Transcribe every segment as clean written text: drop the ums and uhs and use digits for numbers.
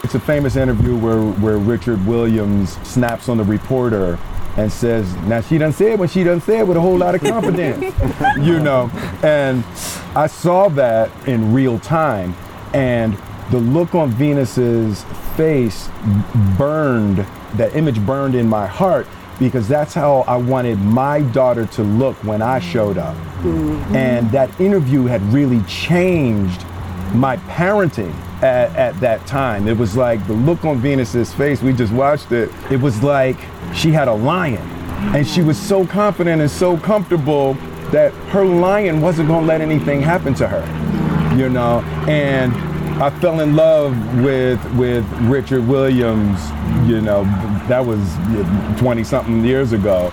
It's a famous interview where Richard Williams snaps on the reporter and says, now she done said what she done said with a whole lot of confidence, you know. And I saw that in real time, and the look on Venus's face burned, that image burned in my heart, because that's how I wanted my daughter to look when I showed up. Mm-hmm. And that interview had really changed my parenting at that time. It was like the look on Venus's face, we just watched it, it was like she had a lion. And she was so confident and so comfortable that her lion wasn't gonna let anything happen to her, you know? And I fell in love with Richard Williams, you know, that was 20-something years ago.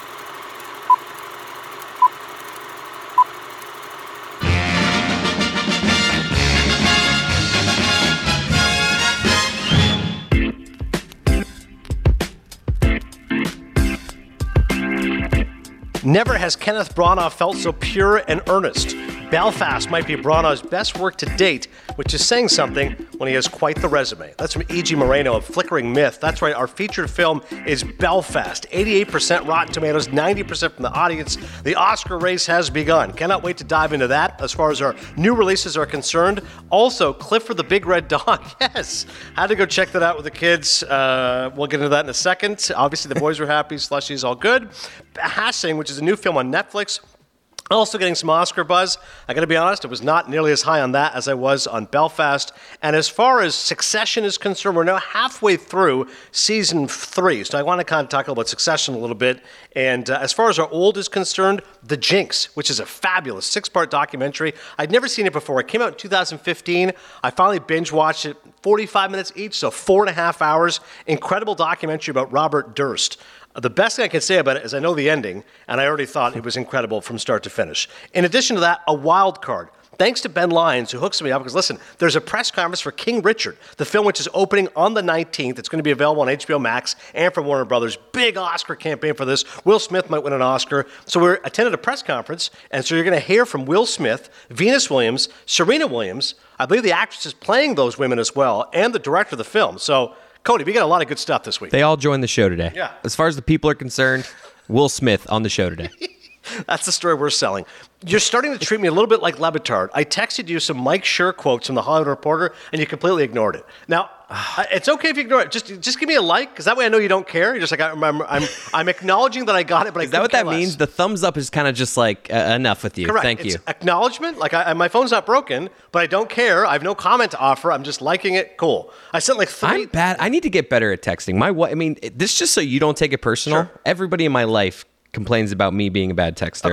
Never has Kenneth Branagh felt so pure and earnest. Belfast might be Branagh's best work to date, which is saying something when he has quite the resume. That's from E.G. Moreno of Flickering Myth. That's right, our featured film is Belfast. 88% Rotten Tomatoes, 90% from the audience. The Oscar race has begun. Cannot wait to dive into that as far as our new releases are concerned. Also, Clifford the Big Red Dog. Yes, had to go check that out with the kids. We'll get into that in a second. Obviously, the boys were happy. Slushy's all good. Hashing, which is a new film on Netflix. Also getting some Oscar buzz. I got to be honest, I was not nearly as high on that as I was on Belfast. And as far as Succession is concerned, we're now halfway through season 3. So I want to kind of talk about Succession a little bit. And as far as our old is concerned, The Jinx, which is a fabulous 6-part documentary. I'd never seen it before. It came out in 2015. I finally binge watched it, 45 minutes each, so 4.5 hours. Incredible documentary about Robert Durst. The best thing I can say about it is I know the ending, and I already thought it was incredible from start to finish. In addition to that, a wild card. Thanks to Ben Lyons, who hooks me up, because listen, there's a press conference for King Richard, the film which is opening on the 19th. It's going to be available on HBO Max and from Warner Brothers. Big Oscar campaign for this. Will Smith might win an Oscar. So we attended a press conference, and so you're going to hear from Will Smith, Venus Williams, Serena Williams. I believe the actress is playing those women as well, and the director of the film. So Cody, we got a lot of good stuff this week. They all joined the show today. Yeah. As far as the people are concerned, Will Smith on the show today. That's the story we're selling. You're starting to treat me a little bit like Le Batard. I texted you some Mike Schur quotes from The Hollywood Reporter, and you completely ignored it. Now, it's okay if you ignore it. Just give me a like, because that way I know you don't care. You're just like, I'm acknowledging that I got it, but I couldn't care less. Is that what that means? The thumbs up is kind of just like, enough with you. Correct. Thank you. It's acknowledgement. Like, my phone's not broken, but I don't care. I have no comment to offer. I'm just liking it. Cool. I sent like 3. I'm bad. I need to get better at texting. This just so you don't take it personal. Sure. Everybody in my life complains about me being a bad texter.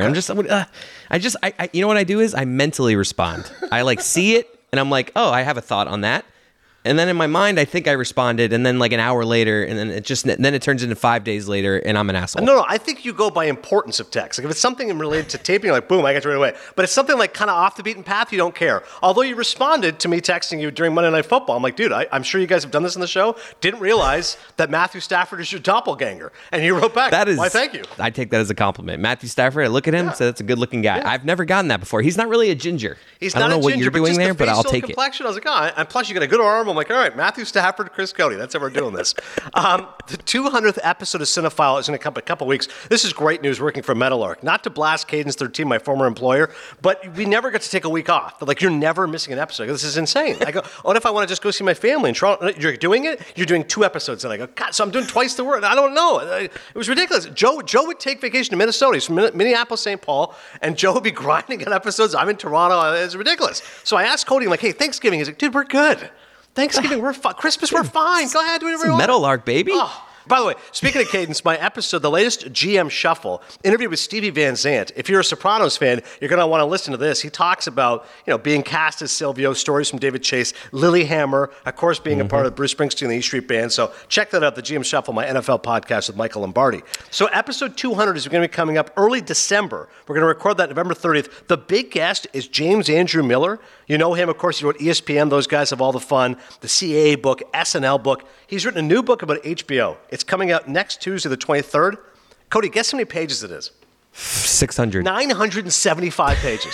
Okay. You know what I do is I mentally respond. I like see it and I'm like, oh, I have a thought on that. And then in my mind, I think I responded, and then like an hour later, and then it turns into 5 days later, and I'm an asshole. No, I think you go by importance of text. Like if it's something related to taping, you're like, boom, I got you right away. But it's something like kind of off the beaten path, you don't care. Although you responded to me texting you during Monday Night Football. I'm like, dude, I'm sure you guys have done this on the show. Didn't realize that Matthew Stafford is your doppelganger. And you wrote back, why, thank you. I take that as a compliment. Matthew Stafford, I look at him and say, that's a good-looking guy. Yeah. I've never gotten that before. He's not really a ginger. He's I don't not know a what ginger, you're doing there, but I'll take complexion, I was like, oh, and plus you got a good arm. I'm like, all right, Matthew Stafford, Chris Cody. That's how we're doing this. The 200th episode of Cinephile is in a couple weeks. This is great news working for Metalark. Not to blast Cadence 13, my former employer, but we never get to take a week off. They're like, you're never missing an episode. This is insane. I go, what if I want to just go see my family in Toronto? You're doing it? You're doing 2 episodes. And I go, God, so I'm doing twice the work. I don't know. It was ridiculous. Joe would take vacation to Minnesota. He's from Minneapolis, St. Paul, and Joe would be grinding on episodes. I'm in Toronto. It's ridiculous. So I asked Cody, I'm like, hey, Thanksgiving. He's like, dude, we're good. Thanksgiving, we're fine. Christmas, we're fine. Go ahead, do whatever you want. Metalark, baby. Oh. By the way, speaking of Cadence, my episode, the latest GM Shuffle, interview with Stevie Van Zandt. If you're a Sopranos fan, you're going to want to listen to this. He talks about, being cast as Silvio, stories from David Chase, Lilyhammer, of course, being a part of Bruce Springsteen and the E Street Band. So check that out, the GM Shuffle, my NFL podcast with Michael Lombardi. So episode 200 is going to be coming up early December. We're going to record that November 30th. The big guest is James Andrew Miller. You know him, of course. He wrote ESPN. Those guys have all the fun. The CAA book, SNL book. He's written a new book about HBO. It's coming out next Tuesday, the 23rd. Cody, guess how many pages it is? 600. 975 pages.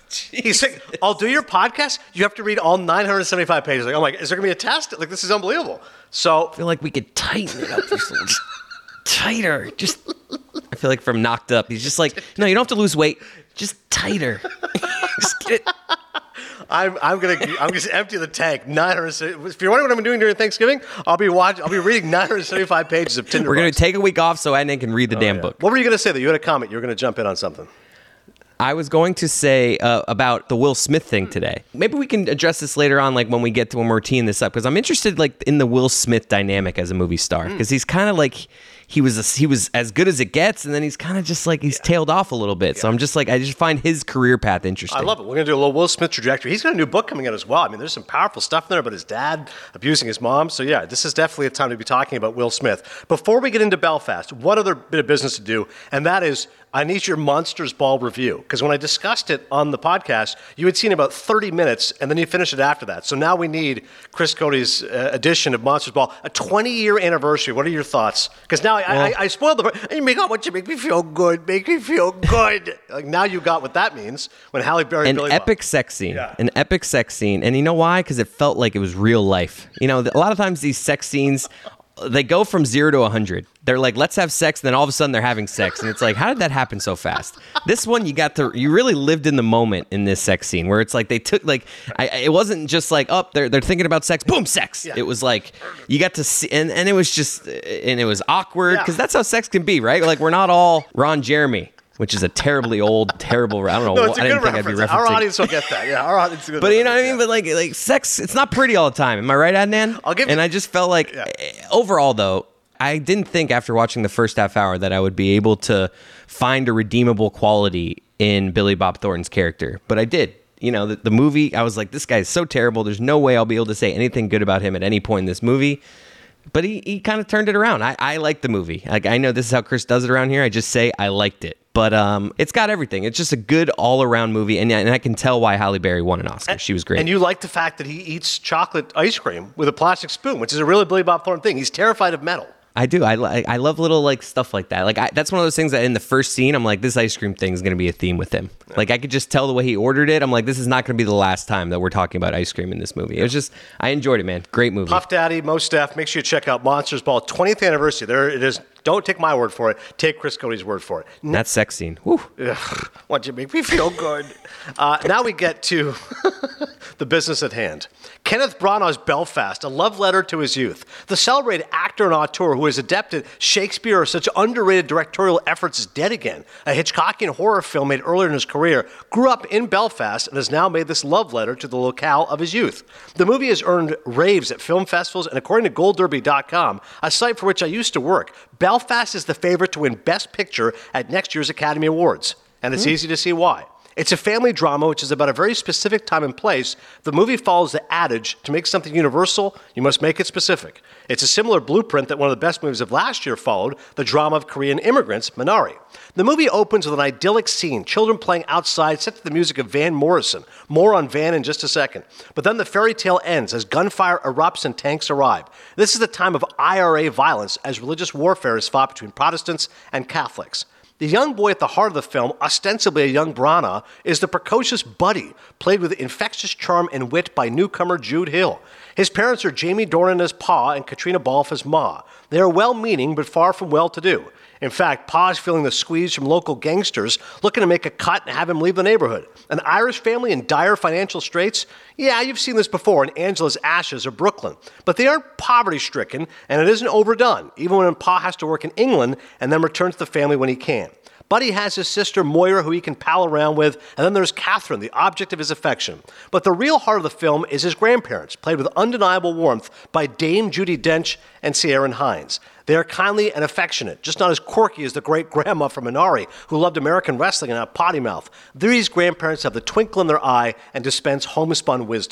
He's like, I'll do your podcast. You have to read all 975 pages. Like, I'm like, is there going to be a test? Like, this is unbelievable. So I feel like we could tighten it up just a little tighter. Just, I feel like from Knocked Up, he's just like, no, you don't have to lose weight. Just tighter. Just get it. I'm just empty the tank. 900. If you're wondering what I'm doing during Thanksgiving, I'll be reading 975 pages of Tinder. We're going to take a week off so Adnan can read the damn book. What were you going to say? That you had a comment. You were going to jump in on something. I was going to say about the Will Smith thing today. Maybe we can address this later on, like when we're teeing this up, because I'm interested like in the Will Smith dynamic as a movie star, because he's kind of like he was as good as it gets, and then he's kind of just like he's tailed off a little bit. So I'm just like I just find his career path interesting. I love it. We're gonna do a little Will Smith trajectory. He's got a new book coming out as well. I mean, there's some powerful stuff in there about his dad abusing his mom. So yeah, this is definitely a time to be talking about Will Smith. Before we get into Belfast, one other bit of business to do, and that is I need your Monsters Ball review, because when I discussed it on the podcast, you had seen about 30 minutes, and then you finished it after that. So now we need Chris Cody's edition of Monsters Ball, a 20-year anniversary. What are your thoughts? Because now I spoiled the part. You make me feel good, make me feel good. Like now you got what that means when Halle Berry an Billy epic sex scene, an epic sex scene, and you know why? Because it felt like it was real life. You know, a lot of times these sex scenes, they go from 0 to 100. They're like, let's have sex, and then all of a sudden they're having sex, and it's like, how did that happen so fast? This one, you really lived in the moment in this sex scene, where it's like they took it wasn't just like, oh, they're thinking about sex, boom, sex. Yeah. It was like you got to see, and it was just, and it was awkward because that's how sex can be, right? Like we're not all Ron Jeremy. Which is a terribly old, terrible. I don't know. No, it's a I didn't good think reference. I'd be referencing. Our audience will get that. Yeah, our audience will get that. But you know what I mean? But like sex, it's not pretty all the time. Am I right, Adnan? And I just felt like, overall though, I didn't think after watching the first half hour that I would be able to find a redeemable quality in Billy Bob Thornton's character. But I did. You know, the movie, I was like, this guy is so terrible. There's no way I'll be able to say anything good about him at any point in this movie. But he kind of turned it around. I liked the movie. Like I know this is how Chris does it around here. I just say I liked it. But it's got everything. It's just a good all-around movie, and I can tell why Halle Berry won an Oscar. She was great. And you like the fact that he eats chocolate ice cream with a plastic spoon, which is a really Billy Bob Thornton thing. He's terrified of metal. I do. I love little like stuff like that. Like that's one of those things that in the first scene, I'm like, this ice cream thing is going to be a theme with him. Like I could just tell the way he ordered it. I'm like, this is not going to be the last time that we're talking about ice cream in this movie. It was just, I enjoyed it, man. Great movie. Puff Daddy, Mo Staff, make sure you check out Monsters Ball 20th anniversary. There it is. Don't take my word for it. Take Chris Cody's word for it. That sex scene. Woo. Why'd you make me feel good? Now we get to the business at hand. Kenneth Branagh's Belfast, a love letter to his youth. The celebrated actor and auteur who is adept at Shakespeare or such underrated directorial efforts is dead again. A Hitchcockian horror film made earlier in his career, grew up in Belfast and has now made this love letter to the locale of his youth. The movie has earned raves at film festivals, and according to GoldDerby.com, a site for which I used to work, Belfast is the favorite to win Best Picture at next year's Academy Awards. And it's easy to see why. It's a family drama which is about a very specific time and place. The movie follows the adage, to make something universal, you must make it specific. It's a similar blueprint that one of the best movies of last year followed, the drama of Korean immigrants, Minari. The movie opens with an idyllic scene, children playing outside, set to the music of Van Morrison. More on Van in just a second. But then the fairy tale ends as gunfire erupts and tanks arrive. This is the time of IRA violence as religious warfare is fought between Protestants and Catholics. The young boy at the heart of the film, ostensibly a young Branagh, is the precocious Buddy, played with infectious charm and wit by newcomer Jude Hill. His parents are Jamie Dornan as Pa and Katrina Balfe as Ma. They are well-meaning but far from well-to-do. In fact, Pa is feeling the squeeze from local gangsters looking to make a cut and have him leave the neighborhood. An Irish family in dire financial straits? Yeah, you've seen this before in Angela's Ashes or Brooklyn. But they aren't poverty-stricken, and it isn't overdone, even when Pa has to work in England and then return to the family when he can. Buddy has his sister Moira, who he can pal around with, and then there's Catherine, the object of his affection. But the real heart of the film is his grandparents, played with undeniable warmth by Dame Judi Dench and Ciarán Hinds. They are kindly and affectionate, just not as quirky as the great-grandma from Minari, who loved American wrestling and had a potty mouth. These grandparents have the twinkle in their eye and dispense homespun wisdom.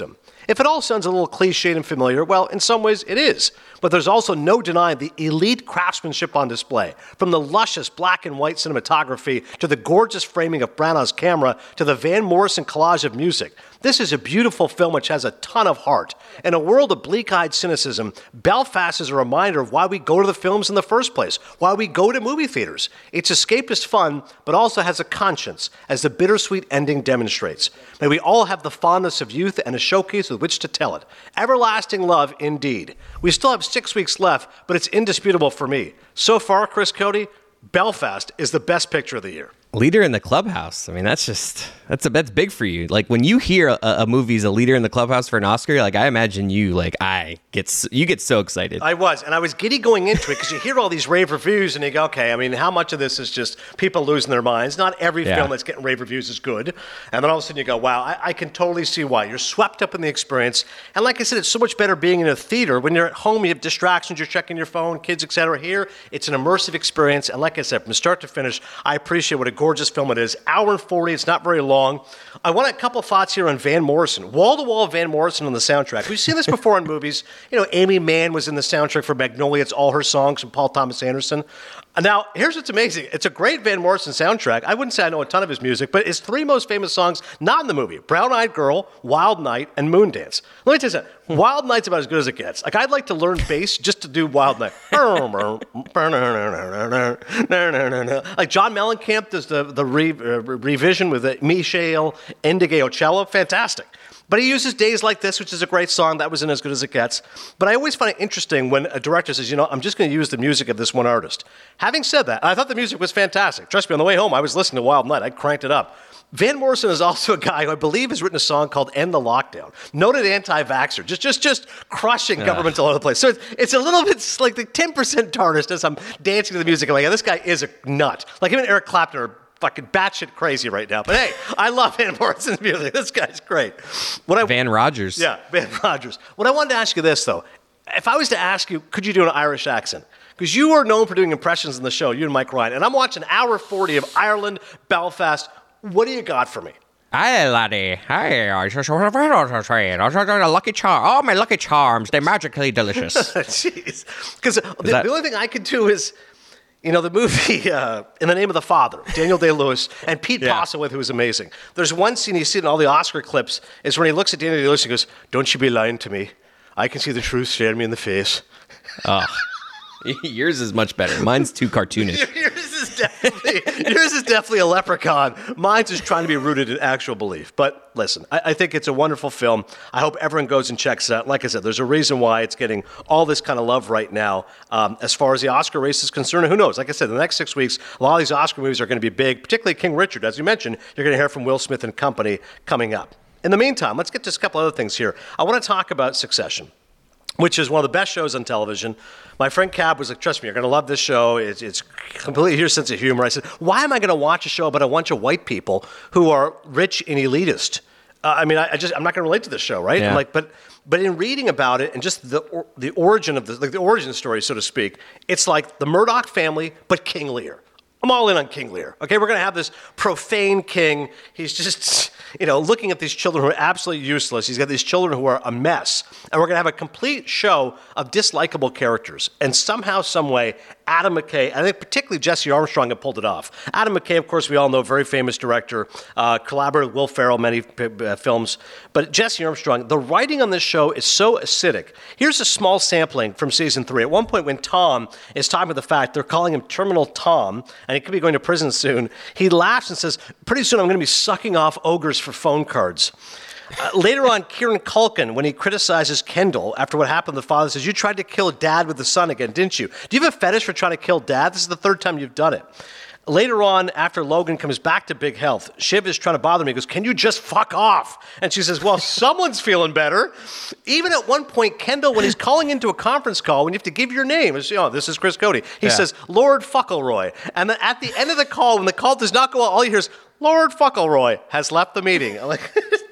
If it all sounds a little cliched and familiar, well, in some ways it is. But there's also no denying the elite craftsmanship on display. From the luscious black and white cinematography to the gorgeous framing of Branagh's camera to the Van Morrison collage of music. This is a beautiful film which has a ton of heart. In a world of bleak-eyed cynicism, Belfast is a reminder of why we go to the films in the first place, why we go to movie theaters. It's escapist fun, but also has a conscience, as the bittersweet ending demonstrates. May we all have the fondness of youth and a showcase with which to tell it. Everlasting love, indeed. We still have 6 weeks left, but it's indisputable for me. So far, Chris Cote, Belfast is the best picture of the year. Leader in the Clubhouse. I mean, that's big for you. Like when you hear a movie's a leader in the Clubhouse for an Oscar, like I imagine you get so excited. I was giddy going into it because you hear all these rave reviews and you go, okay, I mean, how much of this is just people losing their minds? Not every film that's getting rave reviews is good. And then all of a sudden you go, wow, I can totally see why. You're swept up in the experience. And like I said, it's so much better being in a theater. When you're at home, you have distractions, you're checking your phone, kids, etc. Here, it's an immersive experience. And like I said, from start to finish, I appreciate what a gorgeous film it is. Hour and 40, it's not very long. I want a couple of thoughts here on Van Morrison. Wall-to-wall Van Morrison on the soundtrack. We've seen this before in movies. You know, Amy Mann was in the soundtrack for Magnolia. It's all her songs from Paul Thomas Anderson. Now, here's what's amazing. It's a great Van Morrison soundtrack. I wouldn't say I know a ton of his music, but his 3 most famous songs, not in the movie, Brown-Eyed Girl, Wild Night, and Moondance. Let me tell you something. Wild Night's about as good as it gets. Like, I'd like to learn bass just to do Wild Night. Like, John Mellencamp does the revision with Michelle Ndegeocello. Fantastic. But he uses Days Like This, which is a great song. That wasn't as good as it gets. But I always find it interesting when a director says, I'm just going to use the music of this one artist. Having said that, I thought the music was fantastic. Trust me, on the way home, I was listening to Wild Night. I cranked it up. Van Morrison is also a guy who I believe has written a song called End the Lockdown. Noted anti-vaxxer, just crushing governments all over the place. So it's a little bit like the 10% tarnished as I'm dancing to the music. I'm like, this guy is a nut. Like him and Eric Clapton are fucking batshit crazy right now. But hey, I love Van Morrison's music. This guy's great. Van Rogers. Yeah, Van Rogers. What I wanted to ask you this, though. If I was to ask you, could you do an Irish accent? Because you are known for doing impressions in the show, you and Mike Ryan. And I'm watching hour 40 of Ireland, Belfast. What do you got for me? Hi, laddie. Hi. Lucky Charm. Oh, my Lucky Charms. They're magically delicious. Jeez. Because the only thing I could do is... the movie In the Name of the Father, Daniel Day-Lewis, and Pete Postlethwaite, who was amazing. There's one scene you see in all the Oscar clips, is when he looks at Daniel Day-Lewis and goes, "Don't you be lying to me. I can see the truth staring me in the face." Oh. Yours is much better. Mine's too cartoonish. Yours is definitely a leprechaun. Mine's just trying to be rooted in actual belief. But listen, I think it's a wonderful film. I hope everyone goes and checks it out. Like I said, there's a reason why it's getting all this kind of love right now. As far as the Oscar race is concerned, who knows? Like I said, the next 6 weeks, a lot of these Oscar movies are going to be big, particularly King Richard. As you mentioned, you're going to hear from Will Smith and company coming up. In the meantime, let's get to a couple other things here. I want to talk about Succession, which is one of the best shows on television. My friend Cab was like, trust me, you're going to love this show. It's completely your sense of humor. I said, why am I going to watch a show about a bunch of white people who are rich and elitist? I'm not going to relate to this show, right? Yeah. But in reading about it and just the origin of the origin story, so to speak, it's like the Murdoch family, but King Lear. I'm all in on King Lear. Okay, we're going to have this profane king. He's just, looking at these children who are absolutely useless. He's got these children who are a mess. And we're going to have a complete show of dislikable characters. And somehow, some way, Adam McKay, I think particularly Jesse Armstrong have pulled it off. Adam McKay, of course, we all know, very famous director, collaborated with Will Ferrell, many films. But Jesse Armstrong, the writing on this show is so acidic. Here's a small sampling from season 3. At one point when Tom is talking about the fact they're calling him Terminal Tom, and he could be going to prison soon, he laughs and says, pretty soon I'm going to be sucking off ogres for phone cards. Later on, Kieran Culkin, when he criticizes Kendall after what happened, the father says, you tried to kill Dad with the son again, didn't you? Do you have a fetish for trying to kill Dad? This is the 3rd time you've done it. Later on, after Logan comes back to Big Health, Shiv is trying to bother me. He goes, can you just fuck off? And she says, well, someone's feeling better. Even at one point, Kendall, when he's calling into a conference call, when you have to give your name, this is Chris Cote. He says, Lord Fuckleroy. And then at the end of the call, when the call does not go out, all you hear is, Lord Fuckleroy has left the meeting. I'm like,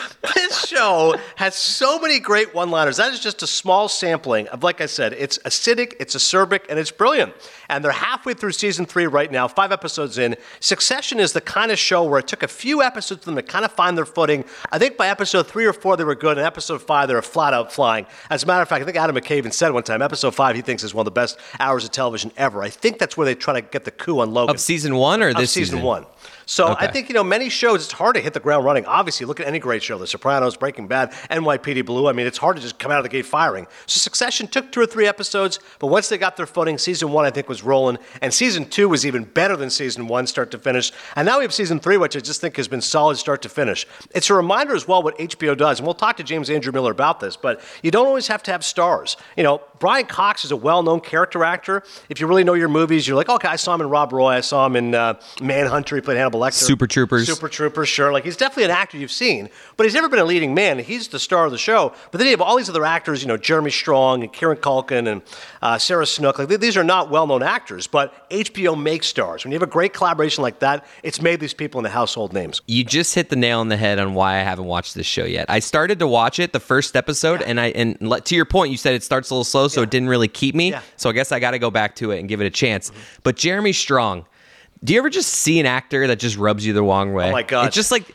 This show has so many great one-liners. That is just a small sampling of, like I said, it's acidic, it's acerbic, and it's brilliant. And they're halfway through season 3 right now, 5 episodes in. Succession is the kind of show where it took a few episodes for them to kind of find their footing. I think by episode 3 or 4 they were good, and episode 5 they were flat out flying. As a matter of fact, I think Adam McKay even said one time, episode 5 he thinks is one of the best hours of television ever. I think that's where they try to get the coup on Logan. Of season 1 or this season? Season 1. So okay. I think, many shows, it's hard to hit the ground running. Obviously, look at any great show, The Sopranos, Breaking Bad, NYPD Blue. I mean, it's hard to just come out of the gate firing. So Succession took 2 or 3 episodes, but once they got their footing, season 1, I think, was rolling. And season 2 was even better than season 1, start to finish. And now we have season 3, which I just think has been solid start to finish. It's a reminder as well what HBO does. And we'll talk to James Andrew Miller about this, but you don't always have to have stars. Brian Cox is a well-known character actor. If you really know your movies, you're like, okay, I saw him in Rob Roy. I saw him in Manhunter. He played Hannibal Lecter. Super Troopers, sure. Like, he's definitely an actor you've seen, but he's never been a leading man. He's the star of the show. But then you have all these other actors, Jeremy Strong and Kieran Culkin and Sarah Snook. Like, these are not well-known actors, but HBO makes stars. When you have a great collaboration like that, it's made these people into household names. You just hit the nail on the head on why I haven't watched this show yet. I started to watch it, the first episode, and to your point, you said it starts a little slow, so it didn't really keep me. Yeah. So I guess I got to go back to it and give it a chance. Mm-hmm. But Jeremy Strong, do you ever just see an actor that just rubs you the wrong way? Oh my God. It's just like,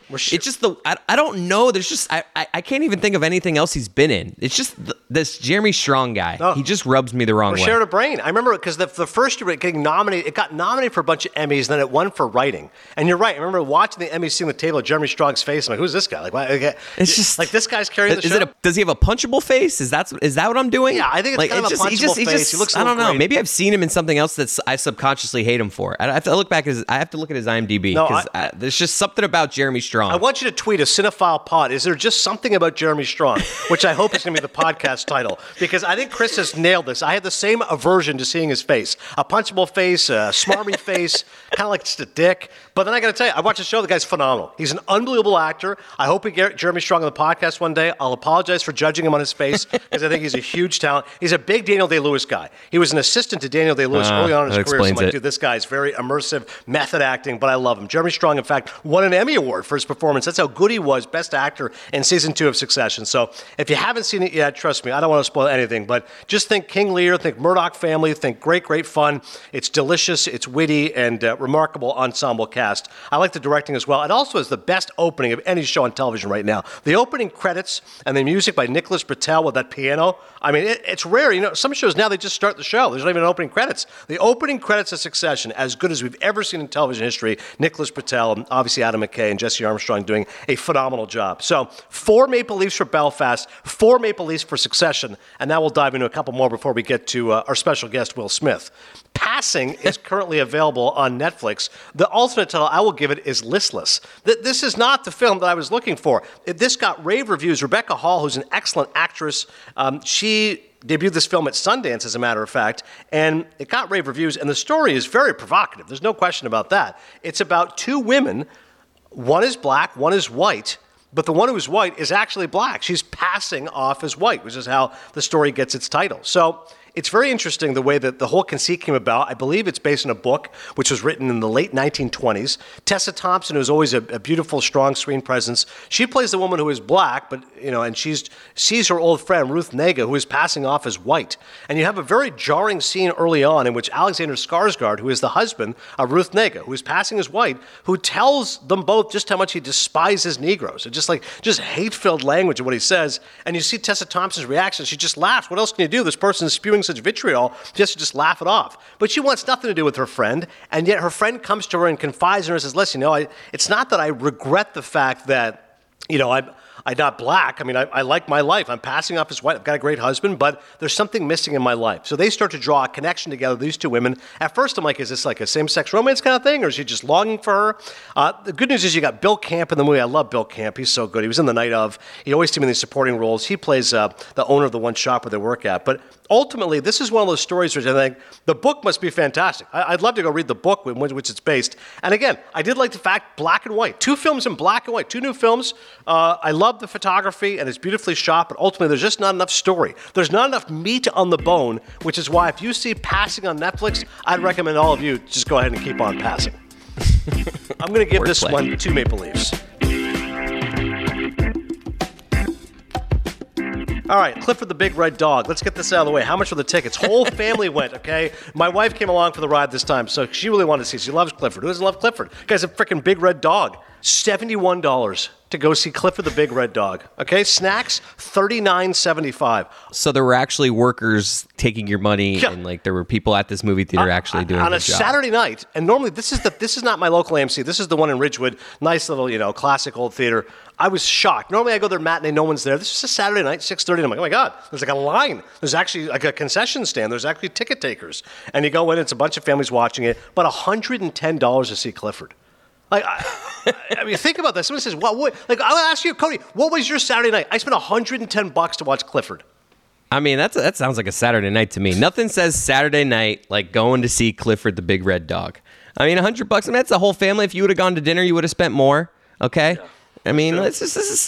I don't know. There's just, I can't even think of anything else he's been in. It's just this Jeremy Strong guy. Oh. He just rubs me the wrong way. We're sharing a brain. I remember because the first year getting nominated, it got nominated for a bunch of Emmys, and then it won for writing. And you're right. I remember watching the Emmys, seeing the table of Jeremy Strong's face. I'm like, who's this guy? Like, why? It's just like this guy's carrying the show. Does he have a punchable face? Is that what I'm doing? Yeah, I think it's kind of a punchable face. He looks. I don't know. Great. Maybe I've seen him in something else that I subconsciously hate him for. I have to look back. I have to look at his IMDb because there's just something about Jeremy Strong. I want you to tweet a Cinephile Pod. Is there just something about Jeremy Strong, which I hope is going to be the podcast title, because I think Chris has nailed this. I had the same aversion to seeing his face, a punchable face, a smarmy face, kind of like just a dick. But then I got to tell you, I watched the show. The guy's phenomenal. He's an unbelievable actor. I hope we get Jeremy Strong on the podcast one day. I'll apologize for judging him on his face because I think he's a huge talent. He's a big Daniel Day-Lewis guy. He was an assistant to Daniel Day-Lewis early on in his career. So I'm like, dude, this guy's very immersive, method acting, but I love him. Jeremy Strong, in fact, won an Emmy Award for his performance. That's how good he was, best actor in season 2 of Succession. So if you haven't seen it yet, trust me, I don't want to spoil anything, but just think King Lear, think Murdoch family, think great fun. It's delicious, it's witty, and remarkable ensemble cast. I like the directing as well. It also is the best opening of any show on television right now. The opening credits and the music by Nicholas Britell with that piano, I mean, it's rare. Some shows now, they just start the show. There's not even an opening credits. The opening credits of Succession, as good as we've ever seen in television history. Nicholas Britell, obviously Adam McKay, and Jesse Armstrong doing a phenomenal job. So 4 Maple Leafs for Belfast, 4 Maple Leafs for Succession, and now we'll dive into a couple more before we get to our special guest, Will Smith. Passing is currently available on Netflix. The alternate title I will give it is Listless. This is not the film that I was looking for. This got rave reviews. Rebecca Hall, who's an excellent actress, she debuted this film at Sundance, as a matter of fact, and it got rave reviews, and the story is very provocative. There's no question about that. It's about 2 women. One is black, one is white, but the one who is white is actually black. She's passing off as white, which is how the story gets its title. So it's very interesting the way that the whole conceit came about. I believe it's based on a book which was written in the late 1920s. Tessa Thompson, who's always a beautiful, strong screen presence, she plays the woman who is black, but and she sees her old friend Ruth Negga, who is passing off as white. And you have a very jarring scene early on in which Alexander Skarsgård, who is the husband of Ruth Negga, who is passing as white, who tells them both just how much he despises Negroes. It's just hate-filled language of what he says. And you see Tessa Thompson's reaction. She just laughs. What else can you do? This person is spewing such vitriol, just laugh it off. But she wants nothing to do with her friend, and yet her friend comes to her and confides in her and says, listen, it's not that I regret the fact that, I'm not black. I mean, I like my life. I'm passing off as white. I've got a great husband, but there's something missing in my life. So they start to draw a connection together, these 2 women. At first, I'm like, is this like a same-sex romance kind of thing, or is she just longing for her? The good news is you got Bill Camp in the movie. I love Bill Camp. He's so good. He was in The Night Of. He always seems in these supporting roles. He plays the owner of the one shop where they work at. But ultimately, this is one of those stories which I think the book must be fantastic. I'd love to go read the book in which it's based. And again, I did like the fact black and white. 2 films in black and white. 2 new films. I love the photography, and it's beautifully shot, but ultimately there's just not enough story. There's not enough meat on the bone, which is why if you see Passing on Netflix, I'd recommend all of you just go ahead and keep on passing. I'm going to give this one 2 Maple Leafs. All right, Clifford the Big Red Dog. Let's get this out of the way. How much were the tickets? Whole family went, okay? My wife came along for the ride this time, so she really wanted to see. She loves Clifford. Who doesn't love Clifford? The guy's a freaking big red dog. $71 to go see Clifford the Big Red Dog. Okay, snacks, $39.75. So there were actually workers taking your money, and like there were people at this movie theater actually doing on a job. Saturday night. And normally this is not my local AMC. This is the one in Ridgewood. Nice little, classic old theater. I was shocked. Normally I go there matinee, no one's there. This is a Saturday night, 6:30. I'm like, oh my God, there's like a line. There's actually like a concession stand. There's actually ticket takers. And you go in, it's a bunch of families watching it, but $110 to see Clifford. Like, I mean, think about this. Someone says, what? Like, I'll ask you, Cody, what was your Saturday night? I spent $110 to watch Clifford. I mean, that sounds like a Saturday night to me. Nothing says Saturday night like going to see Clifford the Big Red Dog. I mean, $100, I mean, that's a whole family. If you would have gone to dinner, you would have spent more. Okay? Yeah. I mean, it's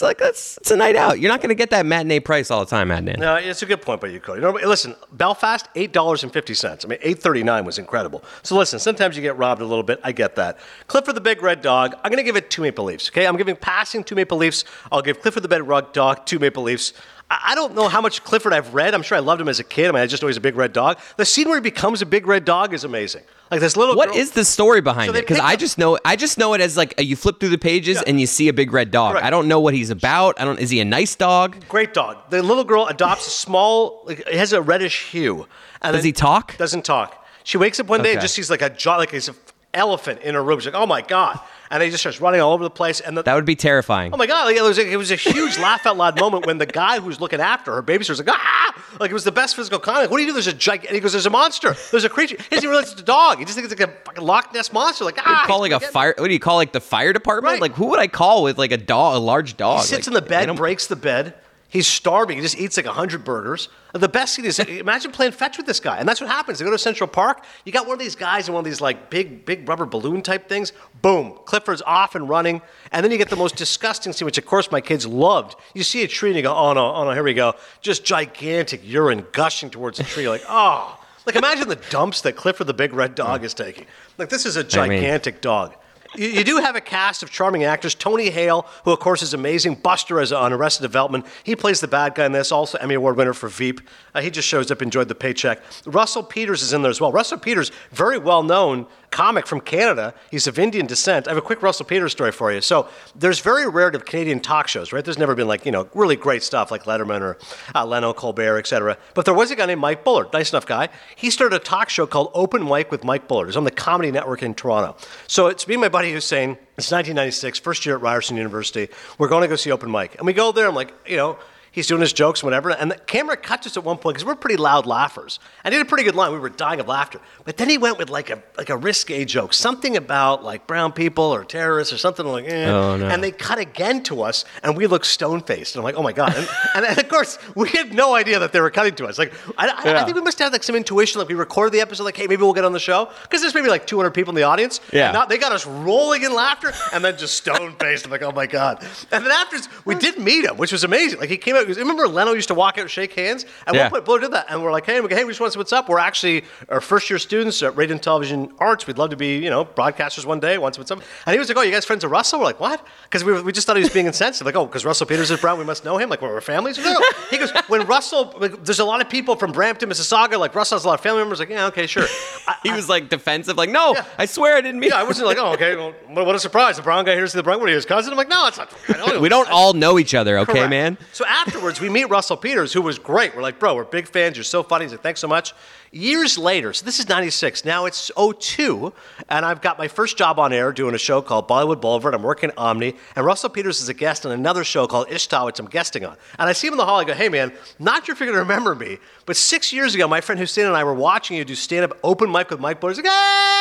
a night out. You're not going to get that matinee price all the time, Adnan. No, it's a good point by you, Cody. Listen, Belfast, $8.50. I mean, $8.39 was incredible. So listen, sometimes you get robbed a little bit. I get that. Clifford the Big Red Dog, I'm going to give it 2 Maple Leafs, okay? I'm giving passing 2 Maple Leafs. I'll give Clifford the Big Red Dog 2 Maple Leafs. I don't know how much Clifford I've read. I'm sure I loved him as a kid. I mean, I just know he's a big red dog. The scene where he becomes a big red dog is amazing. Like this little What girl, is the story behind it? Because I just know it as like you flip through the pages and you see a big red dog. Correct. I don't know what he's about. Is he a nice dog? Great dog. The little girl adopts a small, it has a reddish hue. And does he talk? Doesn't talk. She wakes up one day and just sees like he's an elephant in her room. She's like, oh my God. And he just starts running all over the place. And that would be terrifying. Oh my God. Like, it was a huge laugh out loud moment when the guy who's looking after her babysitter's like, ah! Like it was the best physical contact. Like, what do you do? And he goes, there's a monster. There's a creature. He doesn't realize it's a dog. He just thinks it's like a fucking Loch Ness monster. Like, ah! What do you call like the fire department? Right. Like who would I call with like a large dog? He sits in the bed, breaks the bed. He's starving. He just eats like 100 burgers. The best thing is, imagine playing fetch with this guy. And that's what happens. They go to Central Park. You got one of these guys in one of these like big rubber balloon type things. Boom. Clifford's off and running. And then you get the most disgusting scene, which of course my kids loved. You see a tree and you go, oh no, here we go. Just gigantic urine gushing towards the tree. You're like, oh. Like imagine the dumps that Clifford the Big Red Dog is taking. Like this is a gigantic dog. You do have a cast of charming actors. Tony Hale, who of course is amazing. Buster on Arrested Development. He plays the bad guy in this. Also Emmy Award winner for Veep. He just shows up, enjoyed the paycheck. Russell Peters is in there as well. Russell Peters, very well known comic from Canada. He's of Indian descent. I have a quick Russell Peters story for you. So there's very rare to Canadian talk shows, right? There's never been like, really great stuff like Letterman or Leno, Colbert, etc. But there was a guy named Mike Bullard, nice enough guy. He started a talk show called Open Mic with Mike Bullard. It's on the Comedy Network in Toronto. So it's me and my buddy Hussein. It's 1996, first year at Ryerson University. We're going to go see Open Mic. And we go there, I'm like, he's doing his jokes and whatever. And the camera cut us at one point because we're pretty loud laughers. And he had a pretty good line. We were dying of laughter. But then he went with like a risque joke, something about like brown people or terrorists or something like, Oh, no. And they cut again to us and we look stone-faced. And I'm like, oh my God. And of course, we had no idea that they were cutting to us. Like, I think we must have like some intuition. Like we recorded the episode like, hey, maybe we'll get on the show. Because there's maybe like 200 people in the audience. Yeah. And they got us rolling in laughter and then just stone-faced. I'm like, oh my God. And then afterwards, we did meet him, which was amazing. Like he came out, remember Leno used to walk out and shake hands? At one point, Bullard did that. And we're like, hey, we just want to see what's up. We're actually our first-year students at Radio and Television Arts. We'd love to be, broadcasters one day. Want to see what's up. And he was like, oh, you guys friends of Russell? We're like, what? Because we just thought he was being insensitive. Like, oh, because Russell Peters is brown, we must know him. Like, we're families? No. He goes, when Russell, there's a lot of people from Brampton, Mississauga. Like, Russell has a lot of family members. Like, yeah, okay, sure. He was like defensive. Like, no, I swear I didn't mean. Yeah, I wasn't like, oh, okay. Well, what a surprise. The brown guy here to see the brown. What are you, his cousin? I'm like, no, it's not. We don't all know each other, okay, Correct. man? So afterwards, we meet Russell Peters, who was great. We're like, bro, we're big fans. You're so funny. He's like, thanks so much. Years later, so this is 96, now it's 02, and I've got my first job on air doing a show called Bollywood Boulevard. I'm working at Omni, and Russell Peters is a guest on another show called Ishtar, which I'm guesting on. And I see him in the hall, I go, hey man, not sure if you're going to remember me, but 6 years ago, my friend Hussein and I were watching you do stand-up Open Mic with Mike Bullard. He's like,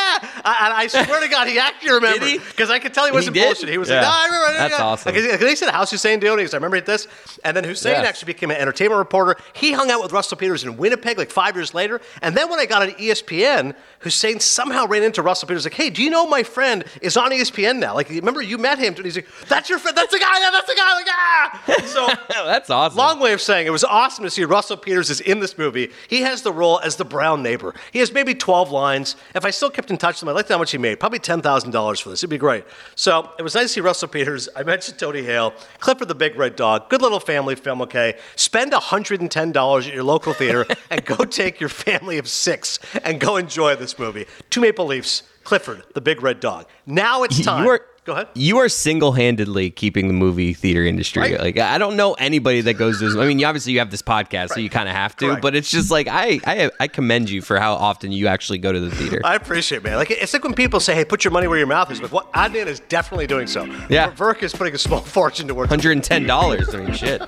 ah! And I swear to God, he actually remembered. Because I could tell he wasn't bullshit. He was like, I remember. That's awesome. Because he said, how's Hussein doing? He goes, I remember this. And then Hussein actually became an entertainment reporter. He hung out with Russell Peters in Winnipeg like 5 years later. And then when I got on ESPN, Hussein somehow ran into Russell Peters like, hey, do you know my friend is on ESPN now? Like, remember you met him? And he's like, that's your friend? That's the guy? Yeah, that's the guy. Like, ah! So that's awesome. Long way of saying it was awesome to see Russell Peters is in this movie. He has the role as the brown neighbor. He has maybe 12 lines. If I still kept in touch with him, I'd like to know how much he made. Probably $10,000 for this. It'd be great. So it was nice to see Russell Peters. I mentioned Tony Hale, Clifford the Big Red Dog, good little family film. film, okay? Spend $110 at your local theater and go take your family of 6 and go enjoy this movie. 2 Maple Leafs, Clifford, the Big Red Dog. Now it's time. Go ahead. You are single-handedly keeping the movie theater industry. Right. Like, I don't know anybody that goes to this. I mean, obviously you have this podcast, so you kind of have to. Correct. But it's just like I commend you for how often you actually go to the theater. I appreciate it, man. Like, it's like when people say, "Hey, put your money where your mouth is." But what Adnan is definitely doing so. Yeah. Verk is putting a small fortune towards $110. I mean, shit.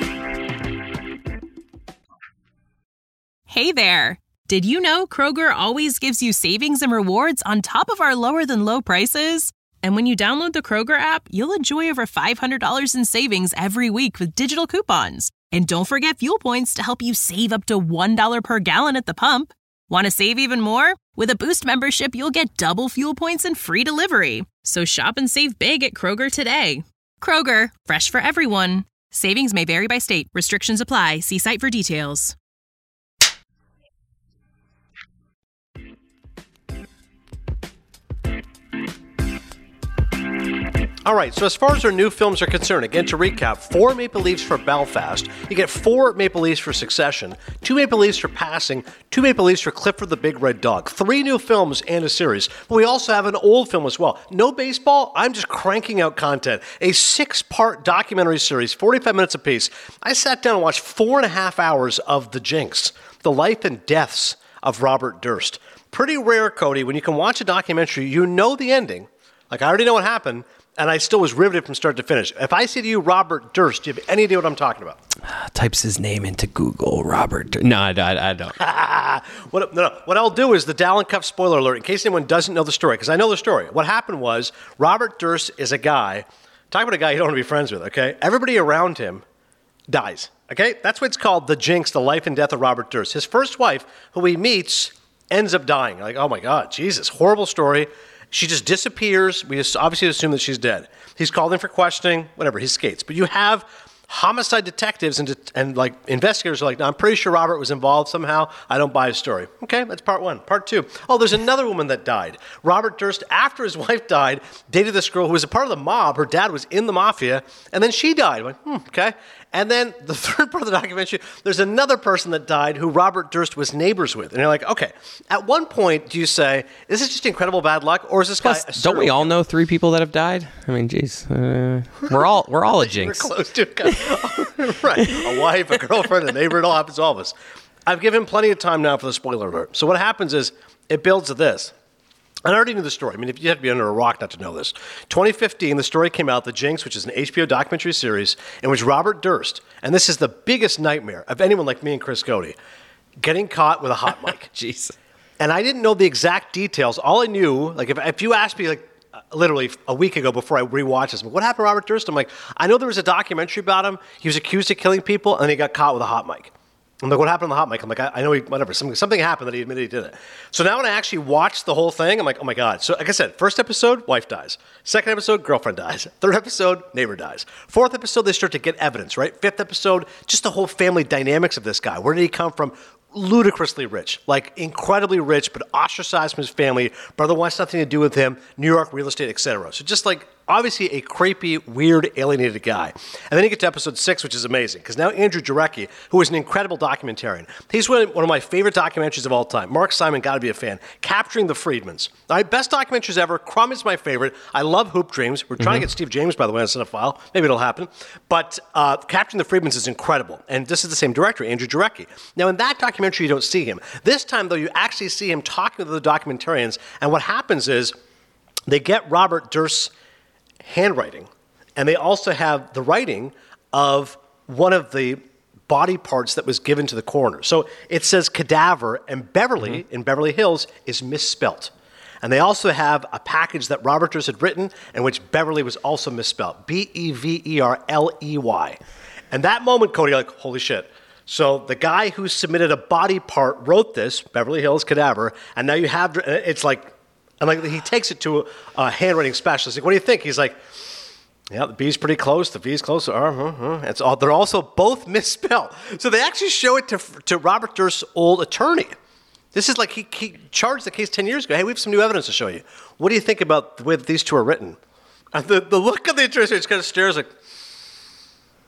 Hey there. Did you know Kroger always gives you savings and rewards on top of our lower than low prices? And when you download the Kroger app, you'll enjoy over $500 in savings every week with digital coupons. And don't forget fuel points to help you save up to $1 per gallon at the pump. Want to save even more? With a Boost membership, you'll get double fuel points and free delivery. So shop and save big at Kroger today. Kroger, fresh for everyone. Savings may vary by state. Restrictions apply. See site for details. All right, so as far as our new films are concerned, again, to recap, 4 Maple Leafs for Belfast. You get 4 Maple Leafs for Succession, 2 Maple Leafs for Passing, 2 Maple Leafs for Clifford the Big Red Dog. 3 new films and a series. But we also have an old film as well. No baseball, I'm just cranking out content. A 6-part documentary series, 45 minutes apiece. I sat down and watched 4.5 hours of The Jinx, the life and deaths of Robert Durst. Pretty rare, Cody, when you can watch a documentary, you know the ending. Like, I already know what happened. And I still was riveted from start to finish. If I say to you, Robert Durst, do you have any idea what I'm talking about? Types his name into Google, Robert Durst. No, I don't. What I'll do is the Dallin Cuff spoiler alert, in case anyone doesn't know the story, because I know the story. What happened was, Robert Durst is a guy, talk about a guy you don't want to be friends with, okay? Everybody around him dies, okay? That's what it's called, The Jinx, the life and death of Robert Durst. His first wife, who he meets, ends up dying. Like, oh my God, Jesus, horrible story. She just disappears. We just obviously assume that she's dead. He's called in for questioning, whatever, he skates. But you have homicide detectives and like investigators are like, no, I'm pretty sure Robert was involved somehow. I don't buy his story. Okay, that's part 1. Part 2. Oh, there's another woman that died. Robert Durst, after his wife died, dated this girl who was a part of the mob. Her dad was in the mafia, and then she died. I'm like, okay. And then the third part of the documentary, there's another person that died who Robert Durst was neighbors with. And you're like, okay, at one point do you say, this is just incredible bad luck, or is this guy a don't we all know 3 people that have died? I mean, geez, we're all a jinx. We're close to it. Right, a wife, a girlfriend, a neighbor, it all happens to all of us. I've given plenty of time now for the spoiler alert. So what happens is, it builds to this. I already knew the story. I mean, you have to be under a rock not to know this. 2015, the story came out, The Jinx, which is an HBO documentary series in which Robert Durst, and this is the biggest nightmare of anyone like me and Chris Cody, getting caught with a hot mic. Jeez. And I didn't know the exact details. All I knew, like if you asked me like literally a week ago before I rewatched this, what happened to Robert Durst? I'm like, I know there was a documentary about him. He was accused of killing people, and he got caught with a hot mic. I'm like, what happened on the hot mic? I'm like, I know whatever. Something happened that he admitted he did it. So now when I actually watched the whole thing, I'm like, oh my God. So like I said, first episode, wife dies. Second episode, girlfriend dies. Third episode, neighbor dies. Fourth episode, they start to get evidence, right? Fifth episode, just the whole family dynamics of this guy. Where did he come from? Ludicrously rich, like incredibly rich, but ostracized from his family. Brother wants nothing to do with him. New York real estate, etc. So just like obviously a creepy, weird, alienated guy. And then you get to episode 6, which is amazing because now Andrew Jarecki, who is an incredible documentarian, he's one of my favorite documentaries of all time. Mark Simon, got to be a fan. Capturing the Friedmans. All right, best documentaries ever. Crumb is my favorite. I love Hoop Dreams. We're trying to get Steve James, by the way, on Cinephile. Maybe it'll happen. But Capturing the Friedmans is incredible. And this is the same director, Andrew Jarecki. Now, in that documentary, you don't see him. This time, though, you actually see him talking to the documentarians. And what happens is they get Robert Durst's handwriting, and they also have the writing of one of the body parts that was given to the coroner. So it says cadaver, and Beverly in Beverly Hills is misspelt. And they also have a package that Robert Durst had written in which Beverly was also misspelt. Beverley. And that moment, Cody, you're like, holy shit. So the guy who submitted a body part wrote this, Beverly Hills cadaver, and now you have, it's like, and like he takes it to a handwriting specialist. Like, what do you think? He's like, yeah, the B's pretty close. The V's close. It's all. They're also both misspelled. So they actually show it to Robert Durst's old attorney. This is like he charged the case 10 years ago. Hey, we have some new evidence to show you. What do you think about the way that these two are written? And the look of the attorney just kind of stares like,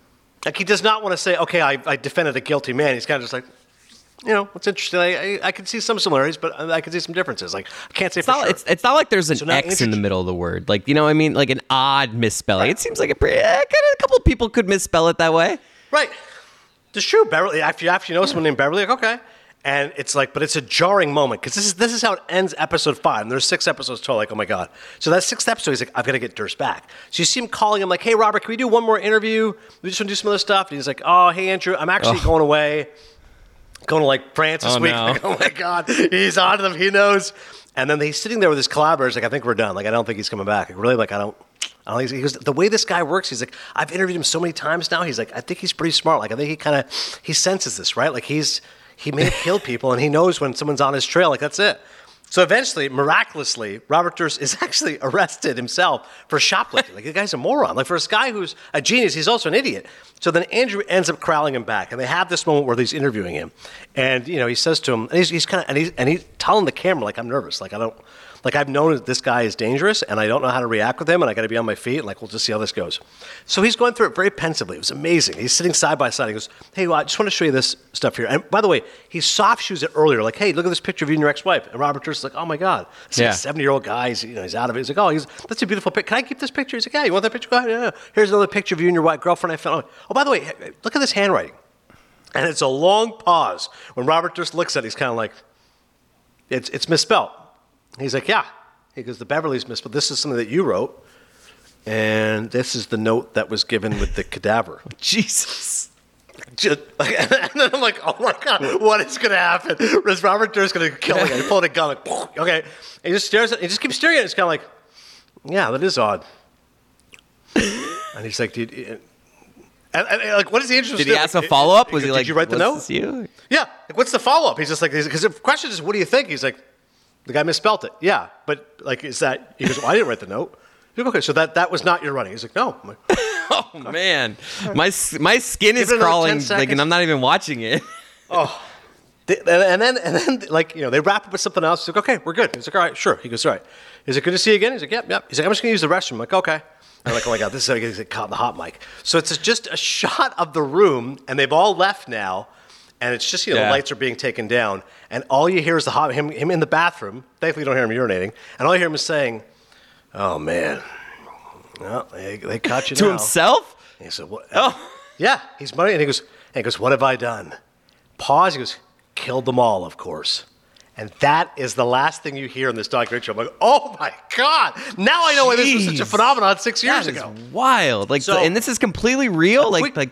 Like, he does not want to say, okay, I defended a guilty man. He's kind of just like, what's interesting. I can see some similarities, but I can see some differences. Like, I can't say for sure. It's not like there's an X in the middle of the word. Like, you know what I mean? Like an odd misspelling. Right. It seems like a couple of people could misspell it that way. Right. It's true. Beverly, after you know someone named Beverly, like, okay. And it's like, but it's a jarring moment because this is how it ends episode 5. And there's 6 episodes total. Like, oh my God. So that 6th episode, he's like, I've got to get Durst back. So you see him calling him like, hey, Robert, can we do one more interview? We just want to do some other stuff. And he's like, oh, hey, Andrew, I'm actually going away. Going to like France this week. No. Like, oh my God. He's on to them. He knows. And then he's sitting there with his collaborators. Like, I think we're done. Like, I don't think he's coming back. Like, really, like, I don't think he goes, the way this guy works, he's like, I've interviewed him so many times now. He's like, I think he's pretty smart. Like, I think he senses this, right? Like, he may have killed people, and he knows when someone's on his trail. Like, that's it. So eventually, miraculously, Robert Durst is actually arrested himself for shoplifting. Like, the guy's a moron. Like, for this guy who's a genius, he's also an idiot. So then Andrew ends up corralling him back, and they have this moment where he's interviewing him, and he says to him, and he's kind of, and he's telling the camera, like, I'm nervous, like, I've known that this guy is dangerous, and I don't know how to react with him, and I got to be on my feet, and like, we'll just see how this goes. So he's going through it very pensively. It was amazing. He's sitting side by side. He goes, hey, well, I just want to show you this stuff here. And by the way, he soft shoes it earlier, like, hey, look at this picture of you and your ex-wife. And Robert Durst is like, oh my God, this is a 70-year-old guy. He's out of it. He's like, oh, that's a beautiful picture. Can I keep this picture? He's like, yeah, you want that picture? Go ahead. Yeah. Here's another picture of you and your girlfriend I found. Oh, by the way, look at this handwriting. And it's a long pause. When Robert Durst looks at it, he's kind of like, it's misspelled. He's like, yeah. He goes, the Beverly's misspelled. This is something that you wrote, and this is the note that was given with the cadaver. Jesus. And then I'm like, oh my God, what is going to happen? Is Robert Durst going to kill the guy? He pulled a gun, like, okay. And he just stares at it. He just keeps staring at it. It's kind of like, yeah, that is odd. And he's like, like, what is the interest? Did he ask a follow-up? Was he like, did you write the note? You? Yeah. Like, what's the follow-up? He's just like, because the question is, what do you think? He's like, the guy misspelled it. Yeah, but like, is that? He goes, well, I didn't write the note. He's like, okay, so that was not your writing. He's like, no. I'm like, oh man, my skin is crawling. Like, and I'm not even watching it. Oh, and then like, they wrap up with something else. He's like, okay, we're good. He's like, all right, sure. He goes, all right. Is it good to see you again? He's like, yep. He's like, I'm just gonna use the restroom. I'm like, okay. I'm like, oh my God, this is how he gets caught in the hot mic. So it's just a shot of the room, and they've all left now. And it's just, the lights are being taken down. And all you hear is him in the bathroom. Thankfully, you don't hear him urinating. And all you hear him is saying, oh, man. Well, they caught you to now. Himself? And he said, what? Oh. Yeah. He's money. And he goes, what have I done? Pause. He goes, killed them all, of course. And that is the last thing you hear in this documentary. I'm like, oh, my God. Now I know why this was such a phenomenon 6 years ago. That is wild. Like, and this is completely real?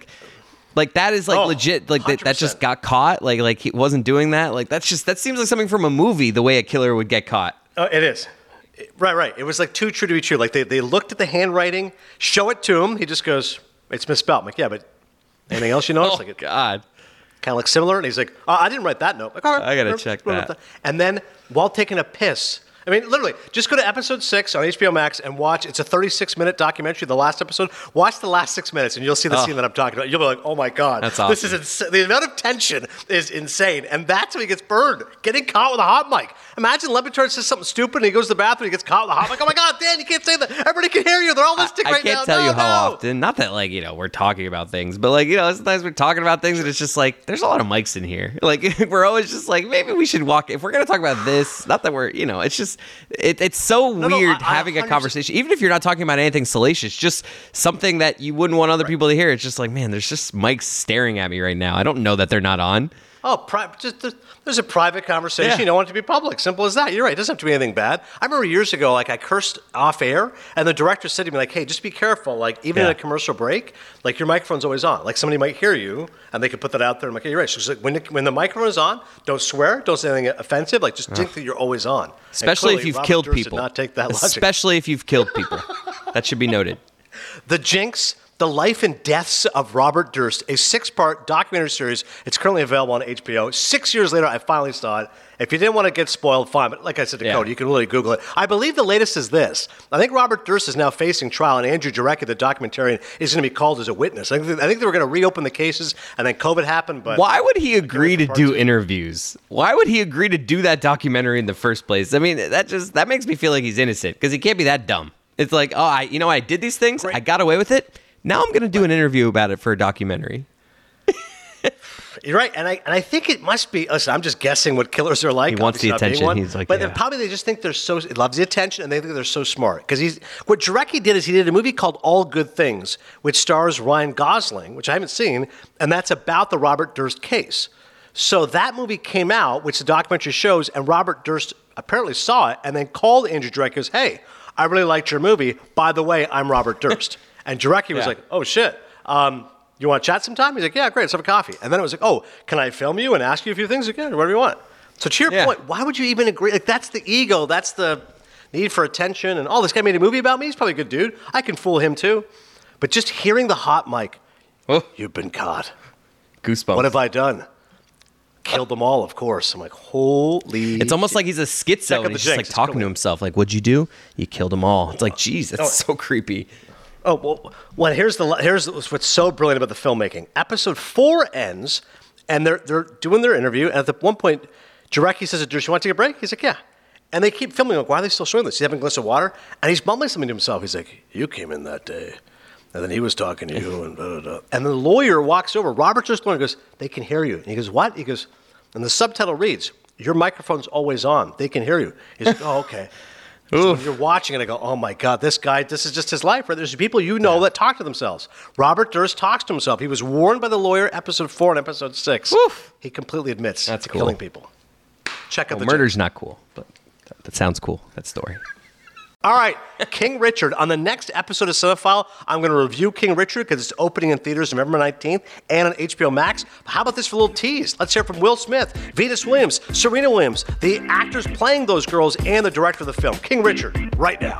Like that is like legit. Like that just got caught. Like he wasn't doing that. Like that seems like something from a movie. The way a killer would get caught. It is. Right. It was like too true to be true. Like they looked at the handwriting, show it to him. He just goes, it's misspelled. I'm like, yeah, but anything else you notice? Oh, God. Kind of like similar. And he's like, I didn't write that note. Like, all right, I gotta check that. And then while taking a piss. I mean, literally, just go to episode 6 on HBO Max and watch. It's a 36-minute documentary, the last episode. Watch the last 6 minutes, and you'll see the scene that I'm talking about. You'll be like, oh, my God. That's awesome. This is insane. The amount of tension is insane, and that's when he gets burned, getting caught with a hot mic. Imagine Le Batard says something stupid, and he goes to the bathroom, and he gets caught with a hot mic. Oh, my God, Dan, you can't say that. Everybody can hear you. They're all listening right now. I can't tell you how often. Not that, like, we're talking about things, but, like, sometimes we're talking about things, and it's just like, there's a lot of mics in here. Like, we're always just like, maybe we should walk. If we're going to talk about this, not that we're, it's just, it's so weird having a conversation, even if you're not talking about anything salacious, just something that you wouldn't want other people to hear. It's just like, man, there's just mics staring at me right now. I don't know that they're not on. Oh, there's a private conversation. Yeah. You don't want it to be public. Simple as that. You're right. It doesn't have to be anything bad. I remember years ago, like I cursed off air, and the director said to me, like, hey, just be careful. Like, even in a commercial break, like your microphone's always on. Like somebody might hear you, and they could put that out there. I'm like, hey, you're right. She's like, when the microphone is on, don't swear. Don't say anything offensive. Like, just think that you're always on. Especially if you've killed Durst people. Did not take that logic. Especially if you've killed people. That should be noted. The Jinx. The Life and Deaths of Robert Durst, a 6-part documentary series. It's currently available on HBO. 6 years later, I finally saw it. If you didn't want to get spoiled, fine. But like I said to Cody, you can really Google it. I believe the latest is this. I think Robert Durst is now facing trial, and Andrew Jarecki, the documentarian, is going to be called as a witness. I think they were going to reopen the cases, and then COVID happened. But why would he agree to do interviews? Why would he agree to do that documentary in the first place? I mean, that makes me feel like he's innocent, because he can't be that dumb. It's like, I did these things. Right. I got away with it. Now I'm going to do an interview about it for a documentary. You're right, and I think it must be. Listen, I'm just guessing what killers are like. He wants the attention. He's like, but probably they just think he loves the attention, and they think they're so smart. Because what Jarecki did is he did a movie called All Good Things, which stars Ryan Gosling, which I haven't seen, and that's about the Robert Durst case. So that movie came out, which the documentary shows, and Robert Durst apparently saw it, and then called Andrew Jarecki and goes, "Hey, I really liked your movie. By the way, I'm Robert Durst." And Jarecki was like, "Oh shit. You want to chat sometime?" He's like, "Yeah, great, let's have a coffee." And then it was like, "Oh, can I film you and ask you a few things again, or whatever you want?" So to your point, why would you even agree? Like, that's the ego, that's the need for attention, and this guy made a movie about me, he's probably a good dude. I can fool him too. But just hearing the hot mic, "You've been caught. Goosebumps. What have I done?" Killed them all, of course. I'm like, holy. It's almost like he's a schizo, and he's just like talking to himself. Like, "What'd you do? You killed them all." It's like, geez, that's so creepy. Oh, well, here's what's so brilliant about the filmmaking. Episode 4 ends, and they're doing their interview, and at one point, Jarecki says to Durst, "You want to take a break?" He's like, "Yeah." And they keep filming, like, why are they still showing this? He's having a glass of water, and he's mumbling something to himself. He's like, "You came in that day, and then he was talking to you, and blah, blah, blah." And the lawyer walks over. Robert just goes, "They can hear you." And he goes, "What?" He goes, and the subtitle reads, "Your microphone's always on. They can hear you." He's like, "Oh, okay." So when you're watching it, I go, "Oh my God, this guy, this is just his life, right?" There's people that talk to themselves. Robert Durst talks to himself. He was warned by the lawyer, episode 4 and episode 6. Oof. He completely admits to killing people. Check out the murder's not cool, but that sounds cool, that story. All right, King Richard. On the next episode of Cinephile, I'm going to review King Richard because it's opening in theaters November 19th and on HBO Max. But how about this for a little tease? Let's hear from Will Smith, Venus Williams, Serena Williams, the actors playing those girls, and the director of the film. King Richard, right now.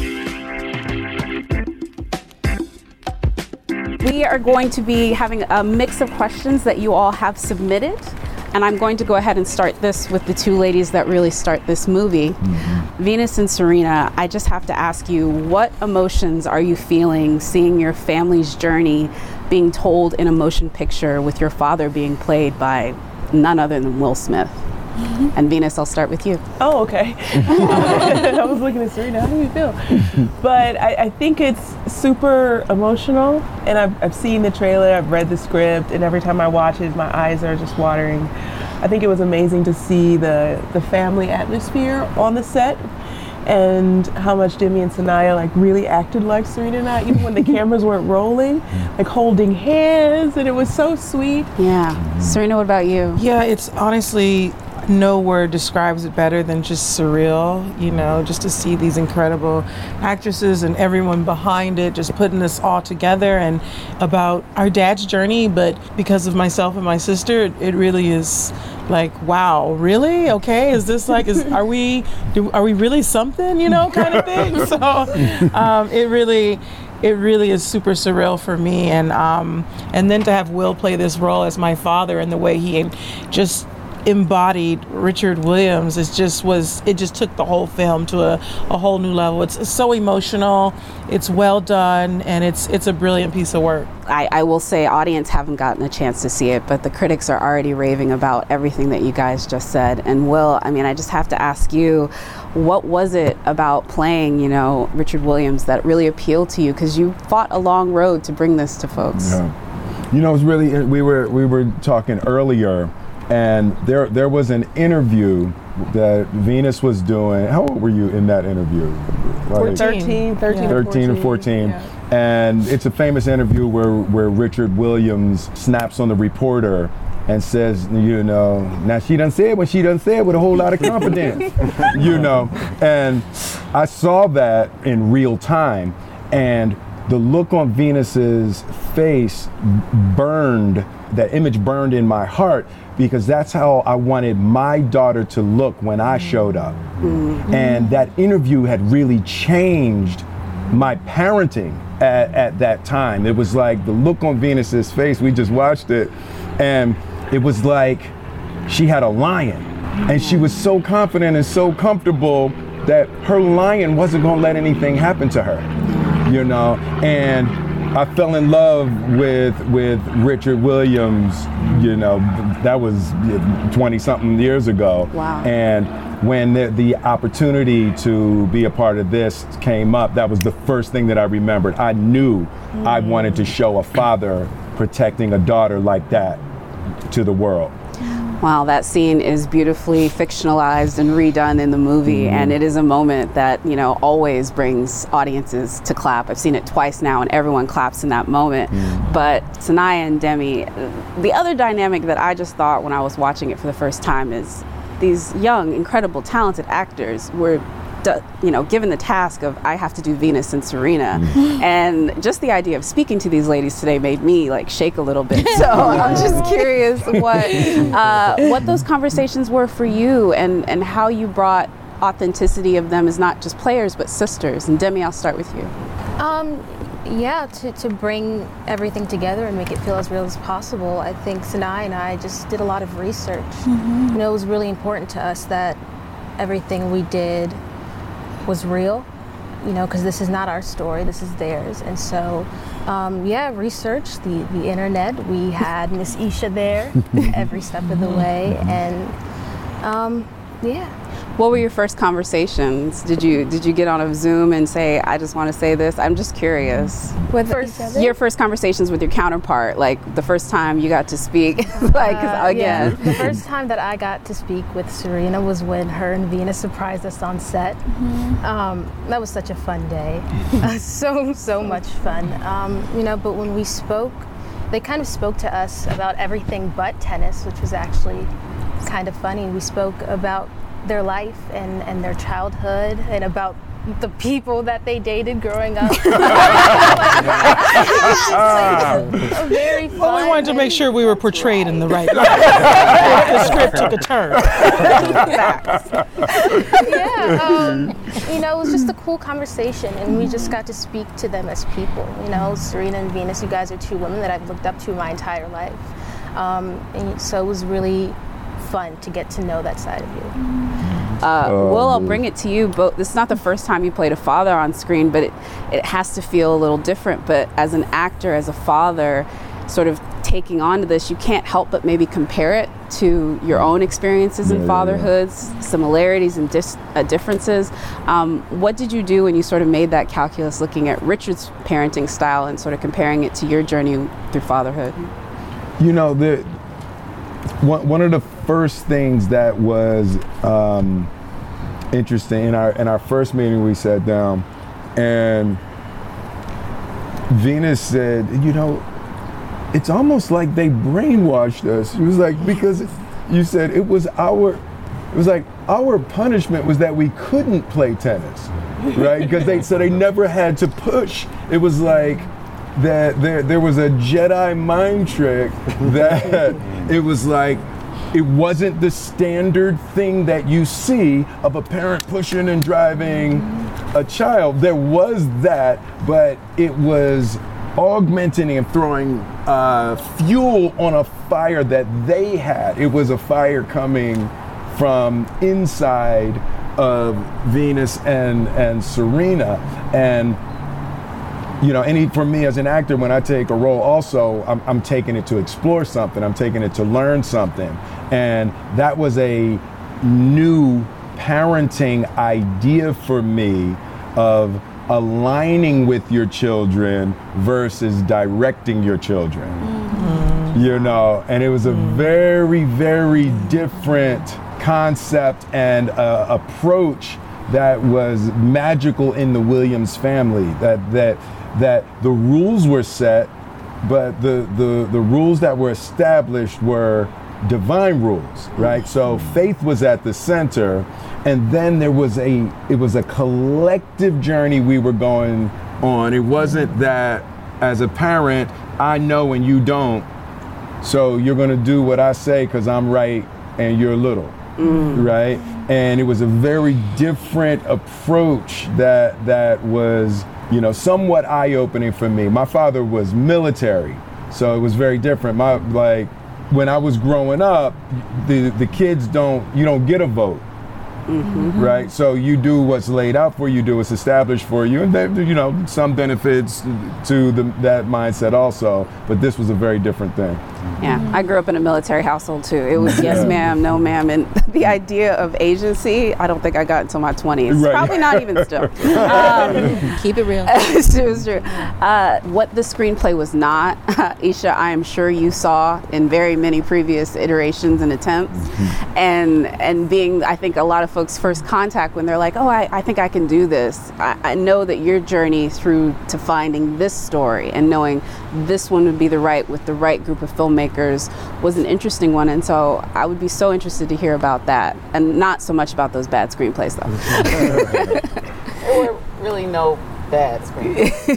We are going to be having a mix of questions that you all have submitted. And I'm going to go ahead and start this with the two ladies that really start this movie. Mm-hmm. Venus and Serena, I just have to ask you, what emotions are you feeling seeing your family's journey being told in a motion picture with your father being played by none other than Will Smith? Mm-hmm. And Venus, I'll start with you. Oh, okay. I was looking at Serena, how do you feel? But I think it's super emotional, and I've seen the trailer, I've read the script, and every time I watch it, my eyes are just watering. I think it was amazing to see the family atmosphere on the set, and how much Demi and Sanaya really acted like Serena and I, even when the cameras weren't rolling, holding hands, and it was so sweet. Yeah. Serena, what about you? Yeah, it's honestly, no word describes it better than just surreal, just to see these incredible actresses and everyone behind it just putting this all together, and about our dad's journey, but because of myself and my sister, it really is like, wow, really? Okay, is this are we really something, kind of thing? So it really is super surreal for me, and then to have Will play this role as my father, and the way he just embodied Richard Williams, it just took the whole film to a whole new level. It's so emotional, it's well done, and it's a brilliant piece of work. I will say, audience haven't gotten a chance to see it, but the critics are already raving about everything that you guys just said. And Will, I just have to ask you, what was it about playing, Richard Williams that really appealed to you? Because you fought a long road to bring this to folks. Yeah. It's really, we were talking earlier, and there was an interview that Venus was doing. How old were you in that interview? 13 or 14. Yeah. And it's a famous interview where Richard Williams snaps on the reporter and says, now she done said what she done said with a whole lot of confidence, And I saw that in real time, and the look on Venus's face that image burned in my heart, because that's how I wanted my daughter to look when I showed up. Mm-hmm. And that interview had really changed my parenting at that time. It was like the look on Venus's face, we just watched it, and it was like she had a lion. And she was so confident and so comfortable that her lion wasn't gonna let anything happen to her, I fell in love with Richard Williams, that was 20-something years ago. Wow. And when the opportunity to be a part of this came up, that was the first thing that I remembered. I knew I wanted to show a father protecting a daughter like that to the world. Wow, that scene is beautifully fictionalized and redone in the movie, and it is a moment that, always brings audiences to clap. I've seen it twice now, and everyone claps in that moment. But Sanaya and Demi, the other dynamic that I just thought when I was watching it for the first time is these young, incredible, talented actors were given the task of, I have to do Venus and Serena. And just the idea of speaking to these ladies today made me shake a little bit. So I'm just curious what those conversations were for you, and how you brought authenticity of them as not just players but sisters. And Demi, I'll start with you. To bring everything together and make it feel as real as possible. I think Sanaya and I just did a lot of research. It was really important to us that everything we did was real, because this is not our story, this is theirs. And so, research, the internet. We had Miss Isha there every step of the way, and What were your first conversations? Did you get on a Zoom and say, I just want to say this? I'm just curious. Your first conversations with your counterpart, the first time you got to speak. The first time that I got to speak with Serena was when her and Venus surprised us on set. That was such a fun day. So much fun. But when we spoke, they kind of spoke to us about everything but tennis, which was actually kind of funny. We spoke about their life and their childhood, and about the people that they dated growing up. Very fun. Well, we wanted to make sure we were portrayed in the right light. The script took a turn. It was just a cool conversation, and we just got to speak to them as people. Serena and Venus, you guys are two women that I've looked up to my entire life. And so it was really fun to get to know that side of you. Will, I'll bring it to you. But this is not the first time you played a father on screen, but it has to feel a little different. But as an actor, as a father, sort of taking on to this, you can't help but maybe compare it to your own experiences in fatherhoods, similarities and differences. What did you do when you sort of made that calculus, looking at Richard's parenting style and sort of comparing it to your journey through fatherhood? One of the first things that was interesting in our first meeting, we sat down and Venus said, it's almost like they brainwashed us. She was like, because you said our punishment was that we couldn't play tennis, right? Because they never had to push. It was like that there was a Jedi mind trick that it was like, it wasn't the standard thing that you see of a parent pushing and driving a child. There was that, but it was augmenting and throwing fuel on a fire that they had. It was a fire coming from inside of Venus and Serena. And for me as an actor, when I take a role also, I'm taking it to explore something. I'm taking it to learn something. And that was a new parenting idea for me of aligning with your children versus directing your children. And it was a very, very different concept and approach that was magical in the Williams family, that the rules were set, but the rules that were established were divine rules, right? So faith was at the center, and then it was a collective journey we were going on. It wasn't that as a parent, I know and you don't, so you're gonna do what I say because I'm right and you're little, right? And it was a very different approach that was, somewhat eye-opening for me. My father was military, so it was very different. When I was growing up, the kids you don't get a vote. right? So you do what's laid out for you, do what's established for you, and then, you know, some benefits to that mindset also. But this was a very different thing. Yeah, I grew up in a military household too. It was yes ma'am, no ma'am, and the idea of agency, I don't think I got until my 20s. Right. Probably not even still. Keep it real. It was true. What the screenplay was not, Isha, I am sure you saw in very many previous iterations and attempts, and being, I think, a lot of folks' first contact when they're like, oh, I think I can do this. I know that your journey through to finding this story and knowing this one would be with the right group of filmmakers was an interesting one, and so I would be so interested to hear about that, and not so much about those bad screenplays though. There were really no bad screenplays.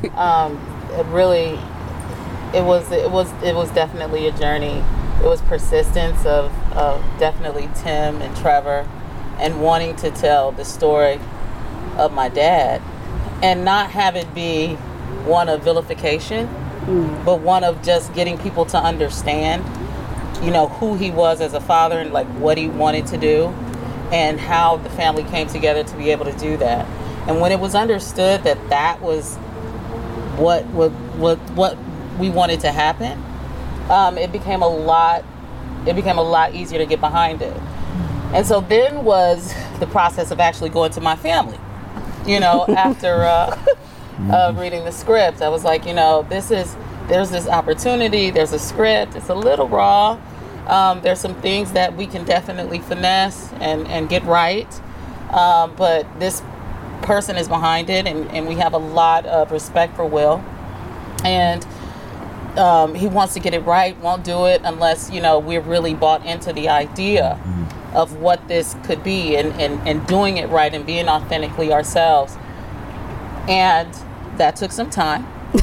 It was definitely a journey. It was persistence of definitely Tim and Trevor, and wanting to tell the story of my dad, and not have it be one of vilification, but one of just getting people to understand, you know, who he was as a father and like what he wanted to do and how the family came together to be able to do that. And when it was understood that that was what we wanted to happen, it became a lot easier to get behind it. And so then was the process of actually going to my family, you know, after reading the script. I was like, you know, there's this opportunity, there's a script, it's a little raw. There's some things that we can definitely finesse and get right. But this person is behind it, and we have a lot of respect for Will. And he wants to get it right, won't do it unless, you know, we're really bought into the idea of what this could be, and doing it right and being authentically ourselves. And that took some time,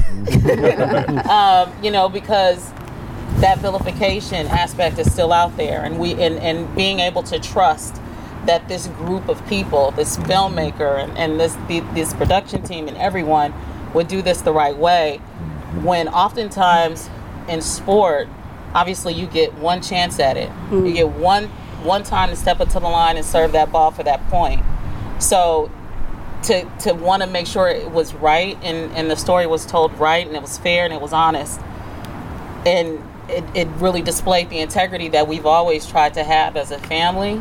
you know, because that vilification aspect is still out there, and and being able to trust that this group of people, this filmmaker and this production team and everyone would do this the right way, when oftentimes in sport, obviously you get one chance at it. You get one time to step up to the line and serve that ball for that point. So to want to make sure it was right and the story was told right and it was fair and it was honest, and it really displayed the integrity that we've always tried to have as a family.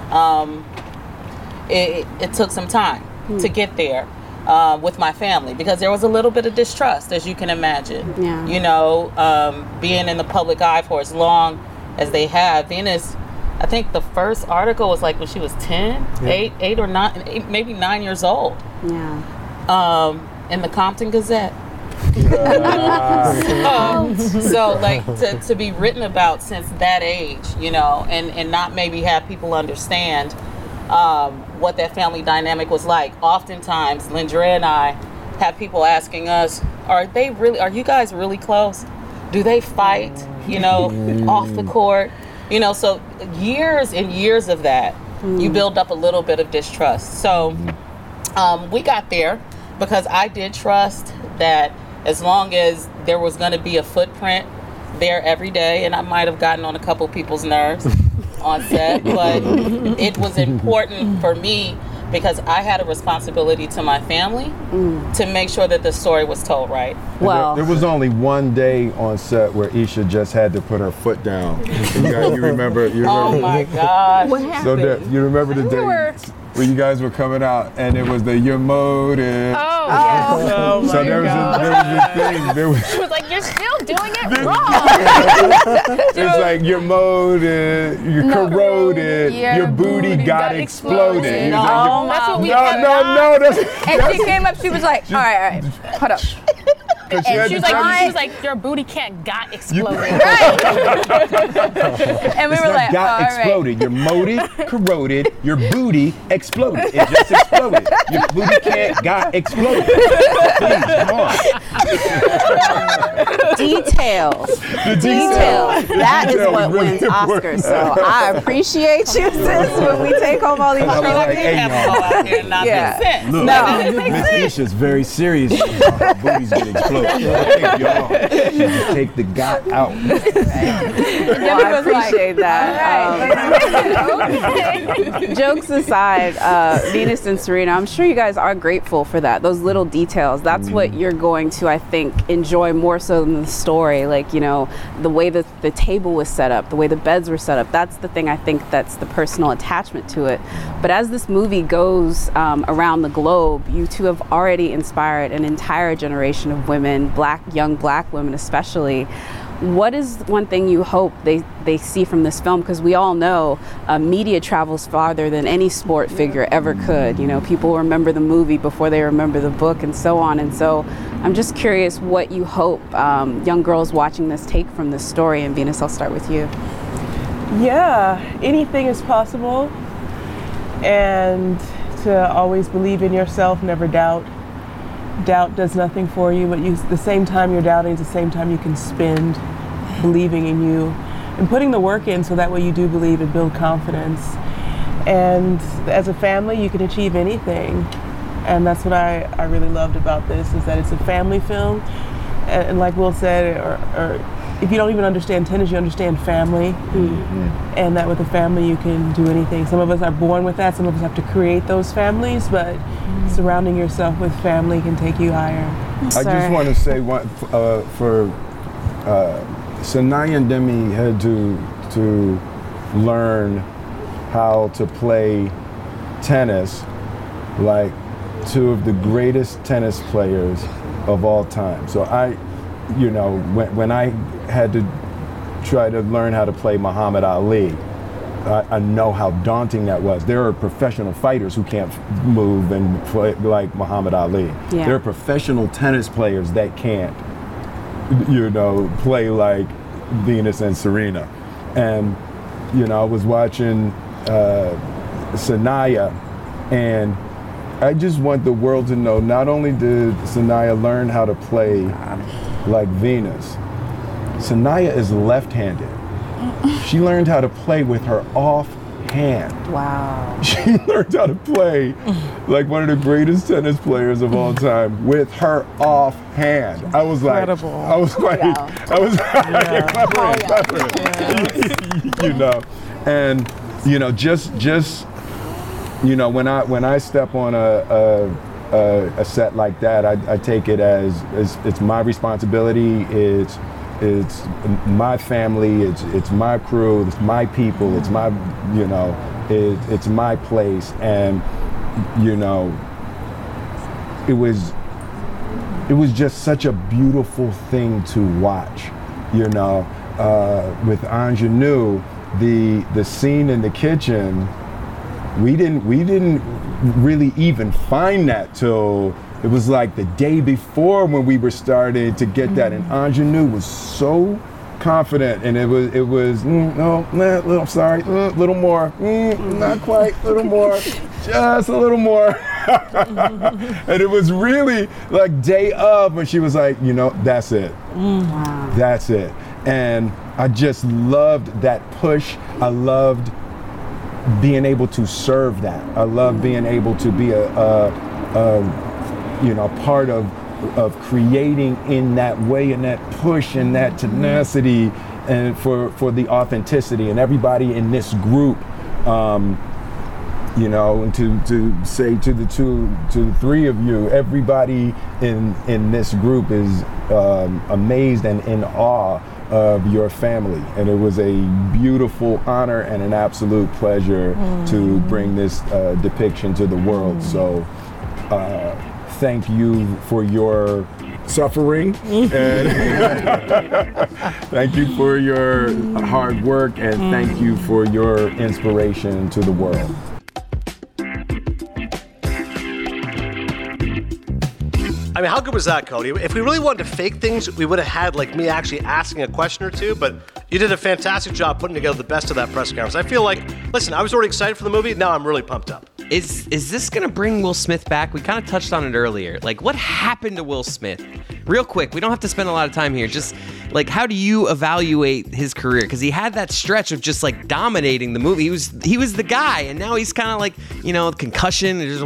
It took some time to get there with my family, because there was a little bit of distrust, as you can imagine. Yeah. You know, being in the public eye for as long as they have. Venus, I think the first article was like when she was 10, 8 or 9, maybe 9 years old. Yeah. In the Compton Gazette. So like to be written about since that age, you know, and not maybe have people understand what that family dynamic was like. Oftentimes, Lindrea and I have people asking us, are you guys really close? Do they fight, you know, off the court? You know, so years and years of that, you build up a little bit of distrust. So we got there because I did trust that as long as there was going to be a footprint there every day, and I might have gotten on a couple people's nerves on set, but it was important for me because I had a responsibility to my family to make sure that the story was told right. Well, there was only one day on set where Isha just had to put her foot down. You remember? Oh my gosh. What happened? So you remember the day where you guys were coming out and it was the your motive. Oh So there was this thing. She was like, you're still doing it wrong. It's like your motive, you're corroded, your booty got exploded. No, that's what we had. No. And she came up, she was like, all right, hold up. And she was like, your booty can't got exploded. Right. And we were like, got all right. exploded. Your motive corroded. Your booty exploded. It just exploded. Your booty can't got exploded. Please, come on. Details. That is what wins Oscars. So I appreciate you, sis, when we take home all these Look, Miss Isha's very serious about her booties get exploded. look. Thank y'all. She just take the "got" out. Well, I appreciate that. Jokes aside, Venus and Serena, I'm sure you guys are grateful for that. Those little details. That's what you're going to, I think, enjoy more so than the story. Like, you know, the way that the table was set up, the way the beds were set up. That's the thing I think that's the personal attachment to it. But as this movie goes around the globe, you two have already inspired an entire generation of women, young black women especially. What is one thing you hope they see from this film? Because we all know media travels farther than any sport figure ever could. You know, people remember the movie before they remember the book and so on. And so I'm just curious what you hope young girls watching this take from this story. And Venus, I'll start with you. Yeah, anything is possible. And to always believe in yourself, never doubt. Doubt does nothing for you, but the same time you're doubting is the same time you can spend believing in you and putting the work in so that way you do believe and build confidence. And as a family, you can achieve anything. And that's what I really loved about this, is that it's a family film. And like Will said, or if you don't even understand tennis, you understand family. And that with a family, you can do anything. Some of us are born with that. Some of us have to create those families, but surrounding yourself with family can take you higher. I just want to say for Sanaya and Demi had to learn how to play tennis like two of the greatest tennis players of all time. So when I had to try to learn how to play Muhammad Ali, I know how daunting that was. There are professional fighters who can't move and play like Muhammad Ali. Yeah. There are professional tennis players that can't, play like Venus and Serena. And, I was watching Sanaya, and I just want the world to know, not only did Sanaya learn how to play like Venus, Sanaya is left-handed. She learned how to play with her off hand. Wow. She learned how to play like one of the greatest tennis players of all time with her off hand. I was incredible. Like, I was like, and just when I step on a set like that, I take it as it's my responsibility. It's my family. It's my crew. It's my people. It's my it's my place. And it was just such a beautiful thing to watch. With Ingenue, the scene in the kitchen. We didn't really even find that till it was like the day before when we were starting to get that, and Ingenue was so confident, and it was little sorry, little more, not quite, little more, just a little more, and it was really like day of when she was like, that's it, Wow. That's it, and I just loved that push. I loved being able to serve that. I love being able to be a part of creating in that way, and that push and that tenacity, and for the authenticity, and everybody in this group, and to say to the three of you, everybody in this group is amazed and in awe of your family, and it was a beautiful honor and an absolute pleasure to bring this depiction to the world. So thank you for your suffering, and thank you for your hard work, and thank you for your inspiration to the world. I mean, how good was that, Cody? If we really wanted to fake things, we would have had like me actually asking a question or two, but you did a fantastic job putting together the best of that press conference. I feel like, listen, I was already excited for the movie. Now I'm really pumped up. Is this going to bring Will Smith back? We kind of touched on it earlier. Like, what happened to Will Smith? Real quick, we don't have to spend a lot of time here. Just, like, how do you evaluate his career? Because he had that stretch of just, like, dominating the movie. He was the guy, and now he's kind of like, concussion.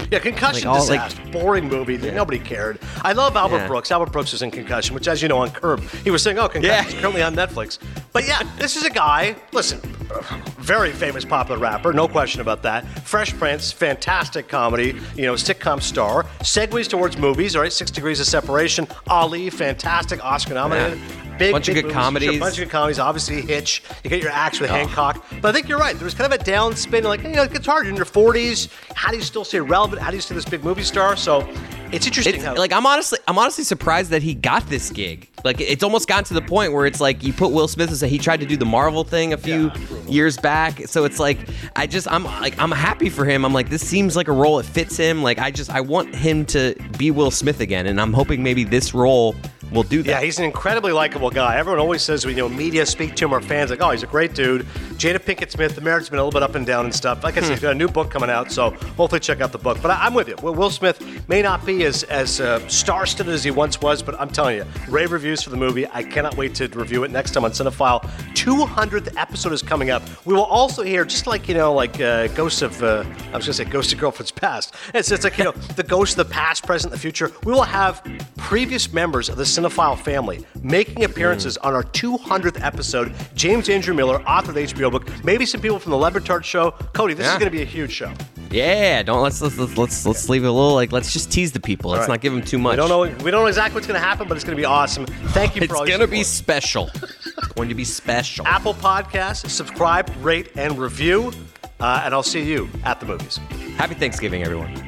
Yeah, Concussion disaster. Boring movie. Nobody cared. I love Albert Brooks. Albert Brooks was in Concussion, which, as you know, on Curb, he was saying, Concussion's currently on Netflix. But yeah, this is a guy, listen, very famous popular rapper, no question about that. Fresh Prince, fantastic comedy, sitcom star. Segues towards movies, all right, 6 Degrees of Separation. Ali, fantastic, Oscar nominated. Bunch of good comedies. Bunch of good comedies. Obviously, Hitch. You get your acts with Hancock. But I think you're right. There was kind of a down spin. Like, it gets hard. You're in your 40s. How do you still stay relevant? How do you stay this big movie star? So it's interesting. I'm honestly surprised that he got this gig. Like, it's almost gotten to the point where it's like you put Will Smith as he tried to do the Marvel thing a few years back. So it's like I'm happy for him. I'm like, this seems like a role that fits him. Like, I want him to be Will Smith again, and I'm hoping maybe this role will do that. Yeah, he's an incredibly likable guy. Everyone always says media speak to him or fans like, he's a great dude. Jada Pinkett Smith, the marriage has been a little bit up and down and stuff. Like I said, he's got a new book coming out, so hopefully check out the book. But I'm with you. Will Smith may not be as star-studded as he once was, but I'm telling you, rave reviews for the movie. I cannot wait to review it next time on Cinephile. 200th episode is coming up. We will also hear, just like, Ghosts of, I was going to say Ghosts of Girlfriend's Past. It's like, the ghosts of the past, present, the future. We will have previous members of the Cinephile family making appearances on our 200th episode. James Andrew Miller, author of the HBO book. Maybe some people from the Le Batard show. Cody, this is going to be a huge show. Yeah, let's leave it a little let's just tease the people. Let's not give them too much. We don't know exactly what's going to happen, but it's going to be awesome. Thank you for all your support. It's going to be special. It's going to be special. Apple Podcasts, subscribe, rate, and review. And I'll see you at the movies. Happy Thanksgiving, everyone.